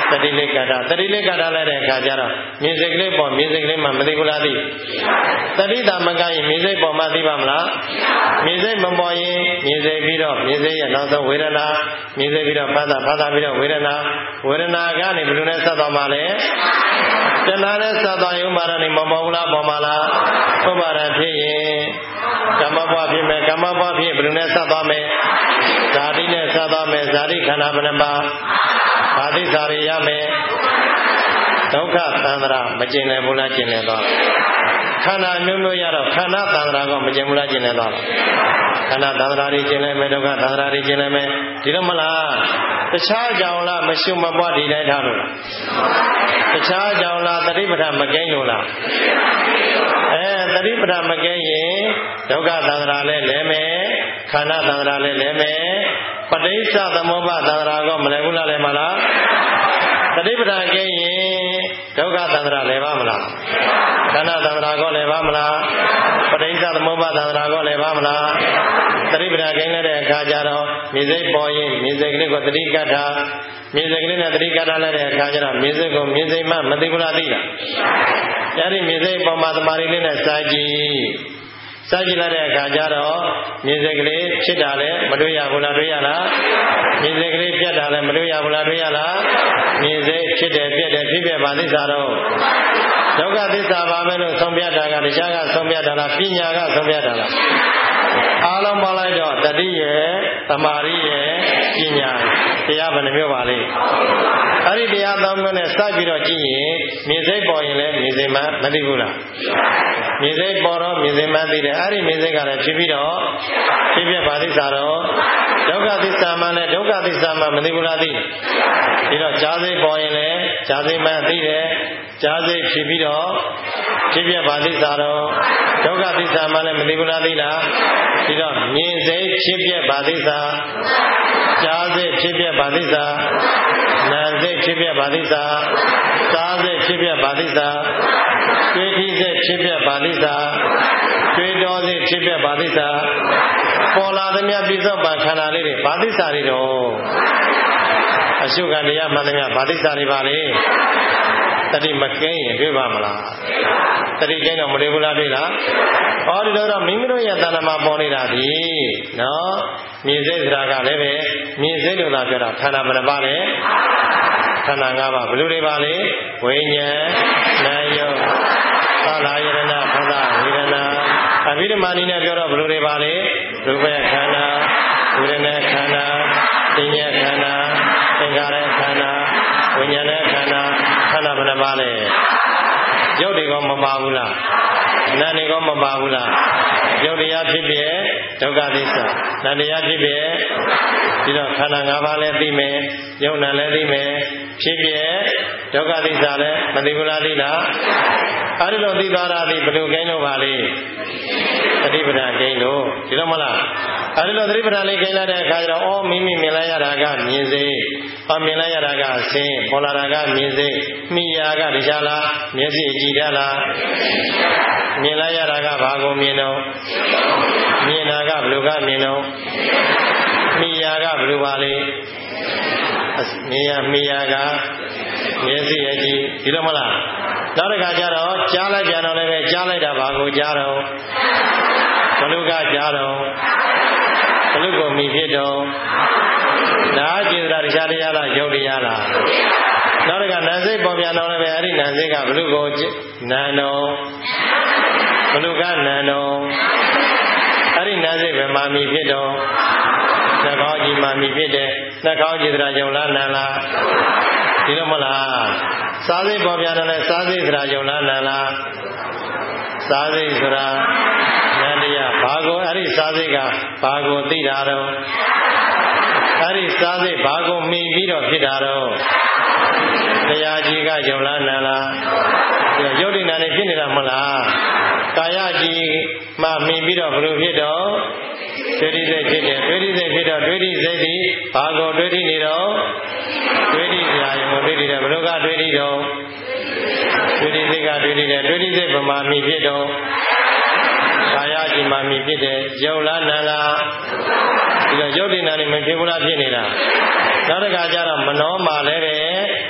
တတိလေးကတာတတိလေးကတာလိုက်တဲ့အခါကျတော့မြင်စိတ်ကလေးပေါ်မြင်စိတ်ကလေးမှမသိဘူးလားသိတတိတာမကရင်မြင်စိတ်ပေါ်မှသိပါမလားမြင်စိတ်မပေါ်ရင်မြင်စိတ်ပြီးတော့မြင်စိတ်ရဲ့နောက်ဆုံးဝေဒနာမြင်စိတ်ပြီးတော့ဖတ်တာဖတ်တာပြီးတော့ဝေဒနာဝေဒနာကနေဘယ်လိုနဲ့ဆက်သွားမှလဲတဏှာနဲ့ဆက်သွားရင်ဥပါဒဏ်မပေါ်ဘူးလားပေါ်မှလားဥပါဒဏ်ဖြစ်ရင်ကမ္မဘဝဖြစ်မယ်ကမ္မဘဝဖြစ်ဘယ်လိုနဲ့ဆက်သွားမယ်ဇာတိနဲ့ဆက်သွားမယ်ဇာတိခန္ဓာဘယ်နှပါးဘာသိစာရရမယ်ဒုက္ခသန္တရာမကျင်လည်ဘူးလားကျင်လည်သွားခန္ဓာမျိုးမျိုးရတော့ခန္ဓာသန္တရာကမကျင်ဘူးလားကျင်လည်သွားခန္ဓာသန္တရာကြီးကျင်လည်မယ်ဒုက္ခသန္တရာကြီးကျင်လည်မယ်ဒီလိုမလားတခြားကြောင့်လားမရှုမပွားဒီတိုင်းထားလို့လားတခြားကြောင့်လားတတိပဋ္ဌာန်မကဲလို့လားအဲတတိပဋ္ဌာန်မကဲရင်ဒုက္ခသန္တရာလည်းလဲမယ်ခန္ဓာသန္တရာလည်းလဲမယ်ပဋိစ္စသမုပ္ပါသန္တရာကမလဲဘူးလားလဲမလားတတိပဋ္ဌာန်ကဲရင်ဒုက္ခသန္တရာလဲပါမလားခန္ဓာသန္တရာကလဲပါမလားပဋိစ္စသမုပ္ပါသန္တရာကလဲပါမလားတတိပဋ္ဌာန်ကဲတဲ့အခါကျတော့မြေစိတ်ပေါ်ရင်မြေစိတ်ကလေးကိုတတိကထာမြေစိတ်ကလေးနဲ့တတိကထာလိုက်တဲ့အခါကျတော့မြေစိတ်ကိုမြေစိတ်မှမသိဘူးလားသိလားအဲဒီမြေစိတ်ပေါ်မှာသမာဓိလေးနဲ့စာကြည့်စာကြည့်လိုက်တဲ့အခါကျတော့မြေစိတ်ကလေးဖြစ်တာလည်းမတွေ့ရဘူးလားတွေ့ရလားမြေစိတ်ကလေးပြတ်တာလည်းမတွေ့ရဘူးလားတွေ့ရလားမြေစိတ်ဖြစ်တယ်ပြတ်တယ်ဖြစ်ပြပါသစ္စာတော့ဒုက္ခသစ္စာပါပဲလို့ဆုံးဖြတ်တာကတရားကဆုံးဖြတ်တာလားပညာကဆုံးဖြတ်တာလားအားလုံးပေါင်းလိုက်တော့တတိရဲ့သမာဓိရဲ့ပညာတရားဘယ်နှမျိုးပါလဲအဲ့ဒီတရားသုံးမျိုးနဲ့စပြီးတော့ကြည့်ရင်မြေစိတ်ပေါ်ရင်လည်းမြေစိတ်မှမသိဘူးလားမြေစိတ်ပေါ်တော့မြေစိတ်မှသိတယ်အဲ့ဒီမြေစိတ်ကလည်းဖြစ်ပြီးတော့ဖြစ်ပြပါသစ္စာတော့ဒုက္ခသစ္စာမှလည်းဒုက္ခသစ္စာမှမသိဘူးလားသိဒီတော့ဈာစိတ်ပေါ်ရင်လည်းဈာစိတ်မှသိတယ်ဈာစိတ်ဖြစ်ပြီးတော့ဖြစ်ပြပါသစ္စာတော့ဒုက္ခသစ္စာမှလည်းမသိဘူးလားသိလားဒီတော့မြင်စိတ်ဖြစ်ပြပါသစ္စာကြားစိတ်ဖြစ်ပြပါသစ္စာနာစိတ်ဖြစ်ပြပါသစ္စာစားစိတ်ဖြစ်ပြပါသစ္စာတွေးထိစိတ်ဖြစ်ပြပါသစ္စာတွေးတော်စိတ်ဖြစ်ပြပါသစ္စာပေါ်လာသမျှပြစ္ဆုတ်ပံခန္ဓာလေးတွေပါသစ္စာတွေတော့အရှုခံတရားမှန်သမျှပါသစ္စာတွေပါလေတတိမကဲရင်တွေ့ပါမလားတတိကဲတော့မတွေ့ဘူးလားတွေ့လားဟောဒီလိုတော့မိမိတို့ရဲ့တဏ္ဍာမှာပေါ်နေတာဒီနော်မြင်စိတ်ဆိုတာကလည်းပဲမြင်စိတ်လို့သာပြောတာခန္ဓာဘယ်နှပါလဲခန္ဓာ၅ပါးဘယ်လိုတွေပါလဲဝိညာဉ်နာယုတ်သာလာယရဏဖသဝေဒနာအဘိဓမ္မာနည်းနဲ့ပြောတော့ဘယ်လိုတွေပါလဲရူပခန္ဓာဝေဒနာခန္ဓာသင်ညာခန္ဓာသင်္ခါရခန္ဓာဝိညာဉ်ခန္ဓာခန္ဓာဘယ်နှပါလဲရုပ်တွေကမပါဘူးလားနာမ်တွေကမပါဘူးလားရုပ်တရားဖြစ်ပြဒုက္ခသစ္စာနာမ်တရားဖြစ်ပြဒီတော့ခန္ဓာ၅ပါးလည်းသိမယ်ရုပ်နာမ်လည်းသိမယ်ဖြစ်ပြဒုက္ခသစ္စာလည်းမသိဘူးလားသိလားအဲဒီလိုသိသွားတာဒီဘယ်လိုကိန်းလို့ပါလဲသတိပဋ္ဌာန်ကိန်းလို့ဒီလိုမလားအဲဒီလိုသတိပဋ္ဌာန်လေးကိန်းလိုက်တဲ့အခါကျတော့အော်မိမိမြင်လိုက်ရတာကမြင်စေဟောမြင်လိုက်ရတာကဆင်းပေါ်လာတာကမြင်စေမိယာကတရားလားမျက်စိကြည့်တတ်လားမြင်လိုက်ရတာကဘာကိုမြင်တော့မြင်တာကဘယ်လိုကမြင်တော့မိယာကဘယ်လိုပါလဲမြင်ရမိယာကမျက်စိအကြည့်ဒီလိုမလားနောက်တစ်ခါကျတော့ကြားလိုက်ပြန်တော့လည်းပဲကြားလိုက်တာဘာကိုကြားတော့ဘလူကကြားတော့ဘလူကိုမိဖြစ်တော့နားကျေတာတရားတရားလားယုတ်တရားလားနောက်တစ်ခါနာစိတ်ပေါ်ပြန်တော့လည်းပဲအဲ့ဒီနာစိတ်ကဘလူကိုနံတော့ဘလူကနံတော့အဲ့ဒီနာစိတ်ပဲမာမိဖြစ်တော့နှာခေါင်းကြီးမာမိဖြစ်တယ်နှာခေါင်းကျေတာယုံလားနံလားဒီလိုမလားစားစိတ်ပေါ်ပြန်တော့လဲစားစိတ်ဆိုတာယုံလားနံလားစားစိတ်ဆိုတာဉာဏ်တရားဘာကိုအဲ့ဒီစားစိတ်ကဘာကိုသိတာတော့အဲ့ဒီစားစိတ်ဘာကိုမှီပြီးတော့ဖြစ်တာတော့တရားကြီးကယုံလားနံလားရုပ်တည်နာနေဖြစ်နေတာမလားကာယကြီးမှမှီပြီးတော့ဘယ်လိုဖြစ်တော့ဒွေတိစိတ်ဖြစ်တယ်ဒွေတိစိတ်ဖြစ်တော့ဒွေတိစိတ်ဒီဘာကိုဒွေတိနေတော့ဒွေတိရာယုံဒွေတိတယ်ဘယ်လိုကဒွေတိတော့ဒွေတိစိတ်ကဒွေတိတယ်ဒွေတိစိတ်ဗမာမိဖြစ်တော့ကာယကြီးမှမိဖြစ်တယ်ယုံလားနံလားဒီတော့ရုပ်တည်နာနေမဖြစ်ဘူးလားဖြစ်နေတာနောက်တစ်ခါကျတော့မနောမှာလည်းပဲ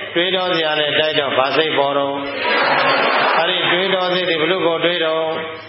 တွေးတော်စရာနဲ့တိုက်တော့ဗာစိတ်ပေါ်တော့အဲ့ဒီတွေးတော်စိတ်တွေဘလို့ကိုတွေးတော့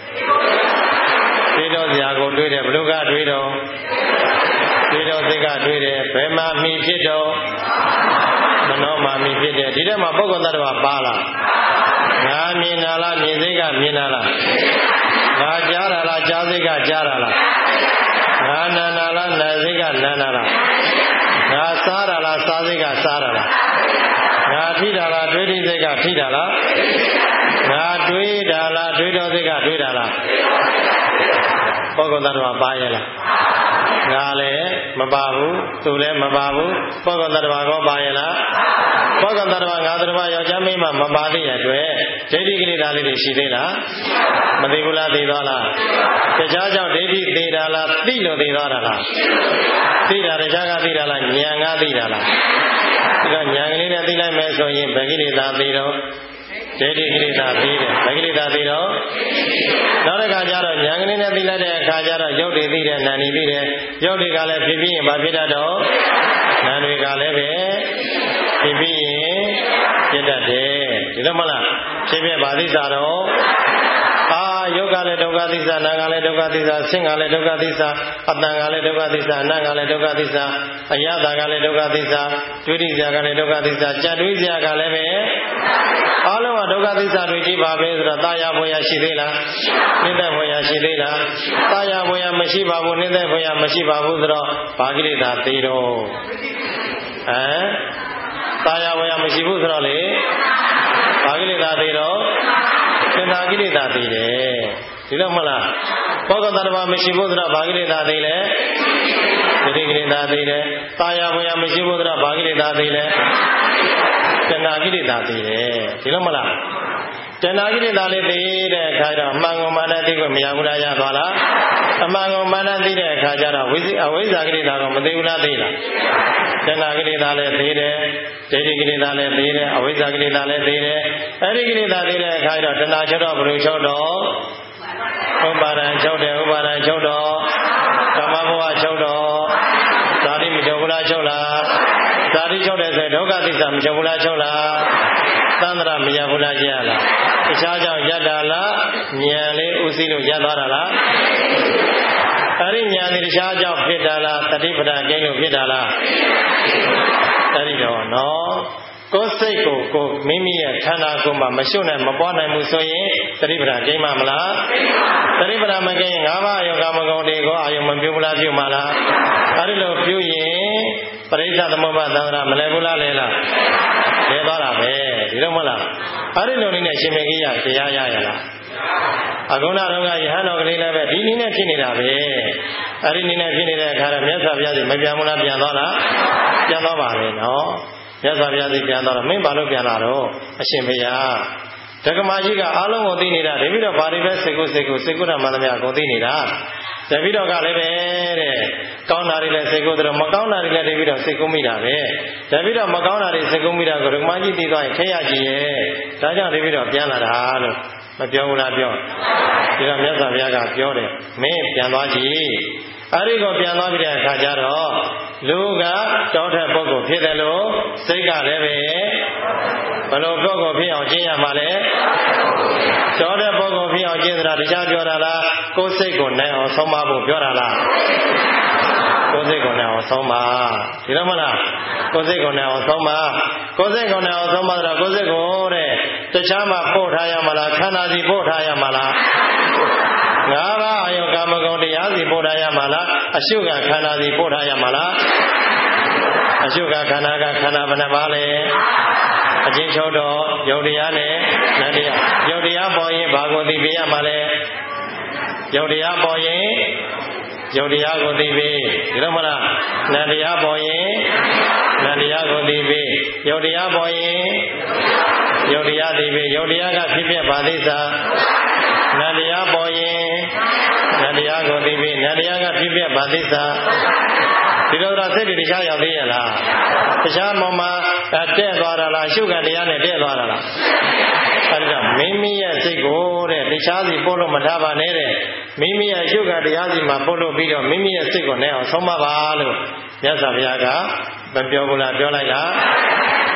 တွေးတော်စရာကိုတွေးတယ်ဘလို့ကတွေးတော့တွေးတော်စိတ်ကတွေးတယ်ဘယ်မှာမိဖြစ်တော့မနောမှာမိဖြစ်တယ်ဒီထဲမှာပုဂ္ဂိုလ်သတ္တဝါပါလားငါမြင်တာလားမြင်စိတ်ကမြင်တာလားငါကြားတာလားကြားစိတ်ကကြားတာလားငါနာနာလားနာစိတ်ကနာနာလားငါစားတာလားစားစိတ်ကစားတာလားငါထိတာလားတွေးထိစိတ်ကထိတာလားငါတွေးတာလားတွေးတော်စိတ်ကတွေးတာလားပုဂ္ဂိုလ်သတ္တဝါပါရဲ့လားငါလည်းမပါဘူးသူလည်းမပါဘူးပုဂ္ဂိုလ်သတ္တဝါကောပါရဲ့လားပုဂ္ဂိုလ်သတ္တဝါငါသတ္တဝါယောက်ျားမိန်းမမပါသေးတဲ့အတွက်ဒိဋ္ဌိကိလေသာလေးတွေရှိသေးလားမသိဘူးလားသိသွားလားတရားကြောင့်ဒိဋ္ဌိသိတာလားသိလို့သိသွားတာလားသိတာတရားကသိတာလားဉာဏ်ကသိတာလားဒါကဉာဏ်ကလေးနဲ့သိလိုက်မယ်ဆိုရင်ဘယ်ကိလေသာသိတော့ဒိဋ္ဌိကိလေသာသိတယ်ဘယ်ကိလေသာသိတော့နောက်တစ်ခါကျတော့ဉာဏ်ကလေးနဲ့သိလိုက်တဲ့အခါကျတော့ရုပ်တွေသိတယ်နာမ်တွေသိတယ်ရုပ်တွေကလည်းဖြစ်ပြီးရင်ဘာဖြစ်တတ်တော့နာမ်တွေကလည်းပဲဖြစ်ပြီးရင်ဖြစ်တတ်တယ်ဒီလိုမလားဖြစ်ဖြစ်ဘာသိစာတော့အာယုတ်ကလည်းဒုက္ခသစ္စာနာကလည်းဒုက္ခသစ္စာဆင့်ကလည်းဒုက္ခသစ္စာအတန်ကလည်းဒုက္ခသစ္စာအနတ်ကလည်းဒုက္ခသစ္စာအယတာကလည်းဒုက္ခသစ္စာတွေးတိစရာကလည်းဒုက္ခသစ္စာကြံတွေးစရာကလည်းပဲအလုံးကဒုက္ခသစ္စာတွေကြီးပါပဲဆိုတော့တာယာဘွယ်ရရှိသေးလားနိစ္စဘွယ်ရရှိသေးလားတာယာဘွယ်ရမရှိပါဘူးနိစ္စဘွယ်ရမရှိပါဘူးဆိုတော့ဘာကိလေသာသိတော့ဟမ်တာယာဘွယ်ရမရှိဘူးဆိုတော့လေဘာကိလေသာသိတော့သင်္ခါကိလေသာသိတယ်ဒီလိုမလားပုဂ္ဂိုလ်သတ္တဝါမရှိဘူးဆိုတော့ဘာကိလေသာသိလဲဒိဋ္ဌိကိလေသာသိတယ်တာယာဘွယ်ရမရှိဘူးဆိုတော့ဘာကိလေသာသိလဲတဏှာကိလေသာသိတယ်ဒီလိုမလားတဏှာကိလေသာလေးသိတဲ့အခါကျတော့အမှန်ကုန်မာနသိကိုမရဘူးလားရသွားလားအမှန်ကုန်မာနသိတဲ့အခါကျတော့ဝိဇ္ဇအဝိဇ္ဇာကိလေသာကိုမသိဘူးလားသိလားတဏှာကိလေသာလည်းသိတယ်ဒိဋ္ဌိကိလေသာလည်းသိတယ်အဝိဇ္ဇာကိလေသာလည်းသိတယ်အဲ့ဒီကိလေသာသိတဲ့အခါကျတော့တဏှာချုပ်တော့ဘယ်လိုချုပ်တော့ဥပါဒံချုပ်တယ်ဥပါဒံချုပ်တော့ဓမ္မဘဝချုပ်တော့ဇာတိမချုပ်ဘူးလားချုပ်လားဇာတိချုပ်တယ်ဆိုရင်ဒုက္ခသစ္စာမချုပ်ဘူးလားချုပ်လားသန္တရာမရဘူးလားကြရလားတခြားကြောင့်ရတ္တာလားဉာဏ်လေးဥသိလို့ရသွားတာလားအဲ့ဒီဉာဏ်လေးတခြားကြောင့်ဖြစ်တာလားတတိပဒကိန်းလို့ဖြစ်တာလားအဲ့ဒီတော့နော်ကိုယ်စိတ်ကိုကိုမိမိရဲ့ခန္ဓာကိုယ်မှာမရှုပ်နိုင်မပွားနိုင်ဘူးဆိုရင်တတိပဒကိန်းမှာမလားတတိပဒမကိန်းငါးပါးယောဂမဂုဏ်တွေကိုအာယုံမပြုဘူးလားပြုမှာလားအဲ့ဒီလိုပြုရင်ပရိစ္ဆသမုပ္ပါသံဃာမလဲဘူးလားလဲလားလဲသွားတာပဲဒီလိုမဟုတ်လားအဲ့ဒီလိုနည်းနဲ့ရှင်မေကြီးရတရားရရလားအခုနတော့ကယဟန်တော်ကလေးလည်းပဲဒီနည်းနဲ့ဖြစ်နေတာပဲအဲ့ဒီနည်းနဲ့ဖြစ်နေတဲ့အခါတော့မြတ်စွာဘုရားစီမပြန်ဘူးလားပြန်သွားလားပြန်သွားပါပဲနော်မြတ်စွာဘုရားစီပြန်သွားတော့မင်းဘာလို့ပြန်လာတော့အရှင်ဘုရားဒကမာကြီးကအားလုံးကိုသိနေတာတပည့်တော်ဘာတွေပဲစိတ်ကိုစိတ်ကိုစိတ်ကိုဓမ္မသမားကိုသိနေတာတပည့်တော်ကလည်းပဲတဲ့ကောင်းတာတွေလည်းစိတ်ကိုသိတော့မကောင်းတာတွေလည်းတပည့်တော်စိတ်ကိုမိတာပဲတပည့်တော်မကောင်းတာတွေစိတ်ကိုမိတာကိုဒကမာကြီးသိသွားရင်ခဲရကြည့်ရဲ့ဒါကြောင့်တပည့်တော်ပြန်လာတာလို့မပြောဘူးလားပြောဒီတော့မြတ်စွာဘုရားကပြောတယ်မင်းပြန်သွားကြည့်အဲ့ဒီကိုပြန်သွားပြီးတဲ့အခါကျတော့လူကတောထက်ပုဂ္ဂိုလ်ဖြစ်တယ်လို့စိတ်ကလည်းပဲဘယ်လိုပုဂ္ဂိုလ်ဖြစ်အောင်ကျင့်ရမှာလဲတောထက်ပုဂ္ဂိုလ်ဖြစ်အောင်ကျင့်တာတရားပြောတာလားကိုယ်စိတ်ကိုနိုင်အောင်ဆုံးမဖို့ပြောတာလားကိုယ်စိတ်ကိုနိုင်အောင်ဆုံးမဒီလိုမလားကိုယ်စိတ်ကိုနိုင်အောင်ဆုံးမကိုယ်စိတ်ကိုနိုင်အောင်ဆုံးမတော့ကိုယ်စိတ်ကိုတဲ့တခြားမှာပို့ထားရမှာလားခန္ဓာစီပို့ထားရမှာလားငါးပါးအယုကာမဂုဏ်တရားစီပို့ထားရမှာလားအရှုကခန္ဓာစီပို့ထားရမှာလားအရှုကခန္ဓာကခန္ဓာဘယ်နှပါလဲအချင်းချုပ်တော့ယုတ်တရားနဲ့နတ်တရားယုတ်တရားပေါ်ရင်ဘာကိုသိပေးရမှာလဲယုတ်တရားပေါ်ရင်ယုတ်တရားကိုသိပေးဒီလိုမလားနတ်တရားပေါ်ရင်နတ်တရားကိုသိပေးယုတ်တရားပေါ်ရင်ယုတ်တရားသိပေးယုတ်တရားကဖြစ်ဖြစ်ပါသိစာနတ်တရားပေါ်ရင်နတ်တရားကိုသိပေးနတ်တရားကဖြစ်ဖြစ်ပါသိစာဒီလိုတော့စိတ်တွေတခြားရောက်သေးရဲ့လားတခြားမောင်မှာတဲ့သွားတာလားရှုခံတရားနဲ့တဲ့သွားတာလားအဲ့ဒါမိမိရဲ့စိတ်ကိုတဲ့တခြားစီပို့လို့မထားပါနဲ့တဲ့မိမိရဲ့ရှုခံတရားစီမှာပို့လို့ပြီးတော့မိမိရဲ့စိတ်ကိုနဲ့အောင်ဆုံးမပါလို့မြတ်စွာဘုရားကမပြောဘူးလားပြောလိုက်လား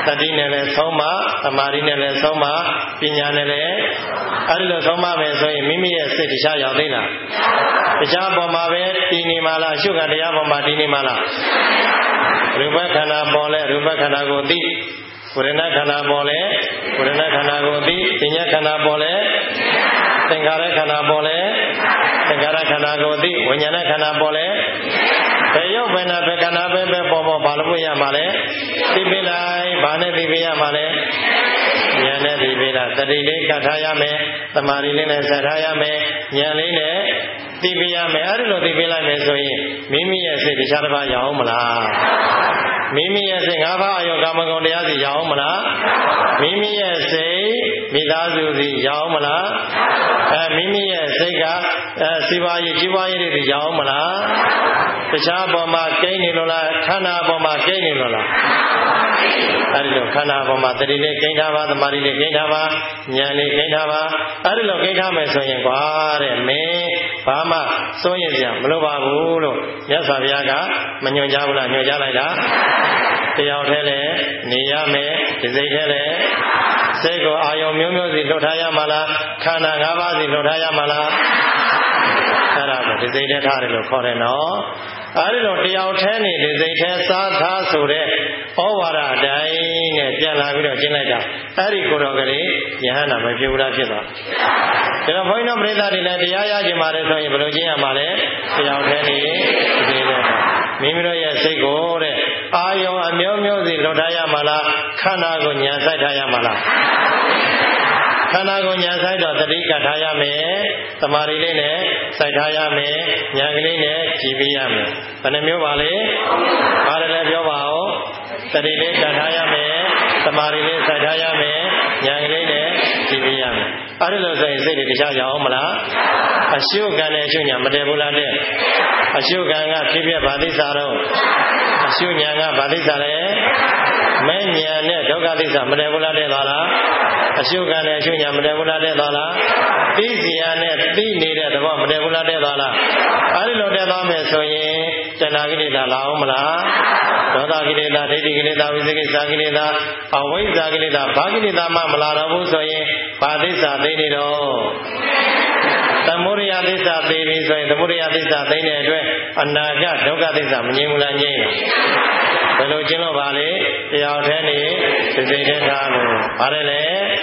တတိနဲ့လည်းဆုံးမသမာဓိနဲ့လည်းဆုံးမပညာနဲ့လည်းအဲ့ဒီလိုဆုံးမမယ်ဆိုရင်မိမိရဲ့စိတ်တရားရောက်သေးလားတရားပေါ်မှာပဲတည်နေမှာလားအရှုခံတရားပေါ်မှာတည်နေမှာလားရူပခန္ဓာပေါ်လဲရူပခန္ဓာကိုသိဝေဒနာခန္ဓာပေါ်လဲဝေဒနာခန္ဓာကိုသိပညာခန္ဓာပေါ်လဲသင်္ခါရခန္ဓာပေါ်လဲသင်္ခါရခန္ဓာကိုသိဝိညာဏခန္ဓာပေါ်လဲဘယ်ရောက်ဘယ်နာဘယ်ခန္ဓာပဲပဲပေါ်ပေါ်ဘာလို့ရမှာလဲသိပြီလိုက်ဘာနဲ့သိပြီရမှာလဲဉာဏ်နဲ့သိပြီလားတတိလေးကတ်ထားရမယ်သမာဓိလေးနဲ့ဆက်ထားရမယ်ဉာဏ်လေးနဲ့သိပြီရမယ်အဲ့ဒီလိုသိပြီလိုက်မယ်ဆိုရင်မိမိရဲ့စိတ်တရားတစ်ပါးရအောင်မလားမိမိရဲ့စိတ်၅ပါးအယောကာမဂုဏ်တရားစီရအောင်မလားမိမိရဲ့စိတ်မိသားစုစီရအောင်မလားအဲမိမိရဲ့စိတ်ကအဲစီပါရေးကြီးပွားရေးတွေရအောင်မလားတခြားပေါ်မှာကိန်းနေလို့လားခန္ဓာပေါ်မှာကိန်းနေလို့လားအဲဒီလိုခန္ဓာပေါ်မှာတတိလေးကိန်းထားပါသမာဓိလေးကိန်းထားပါဉာဏ်လေးကိန်းထားပါအဲဒီလိုကိန်းထားမယ်ဆိုရင်ကွာတဲ့မင်းဘာမှစိုးရင်စရာမလိုပါဘူးလို့မြတ်စွာဘုရားကမညွှန်ကြားဘူးလားညွှန်ကြားလိုက်တာတယောက်တည်းလည်းနေရမယ်ဒီစိတ်တည်းလည်းစိတ်ကိုအာယုံမျိုးမျိုးစီလွတ်ထားရမှာလားခန္ဓာ၅ပါးစီလွတ်ထားရမှာလားအဲ့ဒါကိုဒီစိတ်တည်းထားတယ်လို့ခေါ်တယ်နော်အဲဒီလိုတယောက်တည်းနေဒီစိတ်တည်းစားထားဆိုတဲ့ဩဝါဒအတိုင်းနဲ့ပြန်လာပြီးတော့ကျင့်လိုက်တာအဲ့ဒီကိုယ်တော်ကလေးယဟန္တာမဖြစ်ဘူးလားဖြစ်သွားဒါတော့ဘုန်းကြီးတို့ပြိဿတွေလည်းတရားရကြမှာလေဆိုရင်ဘယ်လိုကျင့်ရမှာလဲတယောက်တည်းနေဒီစိတ်တည်းမိမိတို့ရဲ့စိတ်ကိုတဲ့အာယုံအမျိုးမျိုးစီလွတ်ထားရမှာလားခန္ဓာကိုညာဆိုင်ထားရမှာလားခန္ဓာကိုညာဆိုင်တော့တတိကထားရမယ်သမာဓိလေးနဲ့စိုက်ထားရမယ်ဉာဏ်ကလေးနဲ့ကြည်ပြီးရမယ်ဘယ်နှမျိုးပါလဲဘာလဲပြောပါဦးတတိလေးကထားရမယ်သမာဓိလေးစိုက်ထားရမယ်ဉာဏ်ကလေးနဲ့ကြည်ပြီးရမယ်အဲ့ဒါလို့ဆိုရင်စိတ်တွေတရားရအောင်မလားအရှုခံနဲ့အရှုညာမတည်ဘူးလားတဲ့အရှုခံကဖြစ်ဖြစ်ဗာတိစာတော့အရှုညာကဗာတိစာလဲမဲ့ညာနဲ့ဒုက္ခသစ္စာမတည်ဘူးလားတဲ့သွားလားအရှုခံနဲ့အရှုညာမတည်ဘူးလားတဲ့သွားလားသိစီရနဲ့သိနေတဲ့သဘောမတည်ဘူးလားတဲ့သွားလားအဲဒီလိုတည်သွားမယ်ဆိုရင်တဏှာကိလေသာလာအောင်မလားဒေါသကိလေသာဒိဋ္ဌိကိလေသာဝိသေကိစ္စကိလေသာအဝိဇ္ဇာကိလေသာဘာကိလေသာမှမလာတော့ဘူးဆိုရင်ဘာသစ္စာသိနေတော့သမုဒယသစ္စာသိပြီဆိုရင်သမုဒယသစ္စာသိတဲ့အတွက်အနာဂတ်ဒုက္ခသစ္စာမငြိမ်းဘူးလားငြိမ်းလားဘယ်လိုကျင့်လို့ပါလဲတရားထဲနေစိတ်စိတ်ထဲထားလို့ပါတယ်လေ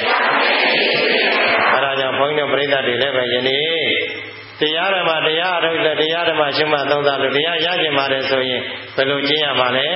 အဲဒါကြောင့်ဘုန်းကြီးတို့ပြိဿတွေလည်းပဲယနေ့တရားဓမ္မတရားအထုတ်တဲ့တရားဓမ္မရှုမှတ်သုံးသပ်လို့တရားရကျင်ပါတယ်ဆိုရင်ဘယ်လိုကျင့်ရမှာလဲ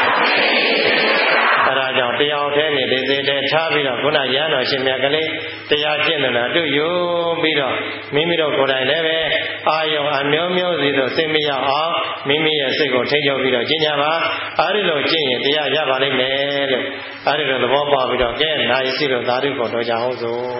အဲဒါကြောင့်တရားထဲနေဒီစိတ်ထဲထားပြီးတော့ခုနရဟန်းတော်ရှင်မြတ်ကလေးတရားကျင့်တယ်လားအတူယူပြီးတော့မိမိတို့ကိုယ်တိုင်လည်းပဲအာယုံအမျိုးမျိုးစီတို့သိမရအောင်မိမိရဲ့စိတ်ကိုထိန်းချုပ်ပြီးတော့ကျင့်ကြပါအဲဒီလိုကျင့်ရင်တရားရပါလိမ့်မယ်လို့အဲဒီလိုသဘောပေါက်ပြီးတော့ကဲနာယီစီလို့သာဓုကိုတော်ကြအောင်စို့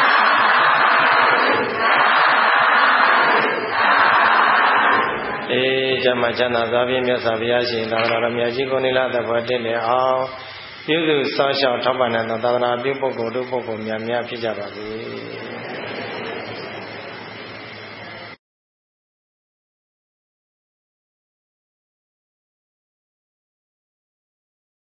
အေးကျမ်းချမ်းသာစွာဖြင့်မြတ်စွာဘုရားရှင်သာသနာတော်မြတ်ကြီးကိုနိလသဘောတည်နေအောင်ပြုစုစောင့်ရှောက်ထောက်ပံ့တဲ့သာသနာပြုပုဂ္ဂိုလ်တို့ပုဂ္ဂိုလ်များများဖြစ်ကြပါစေ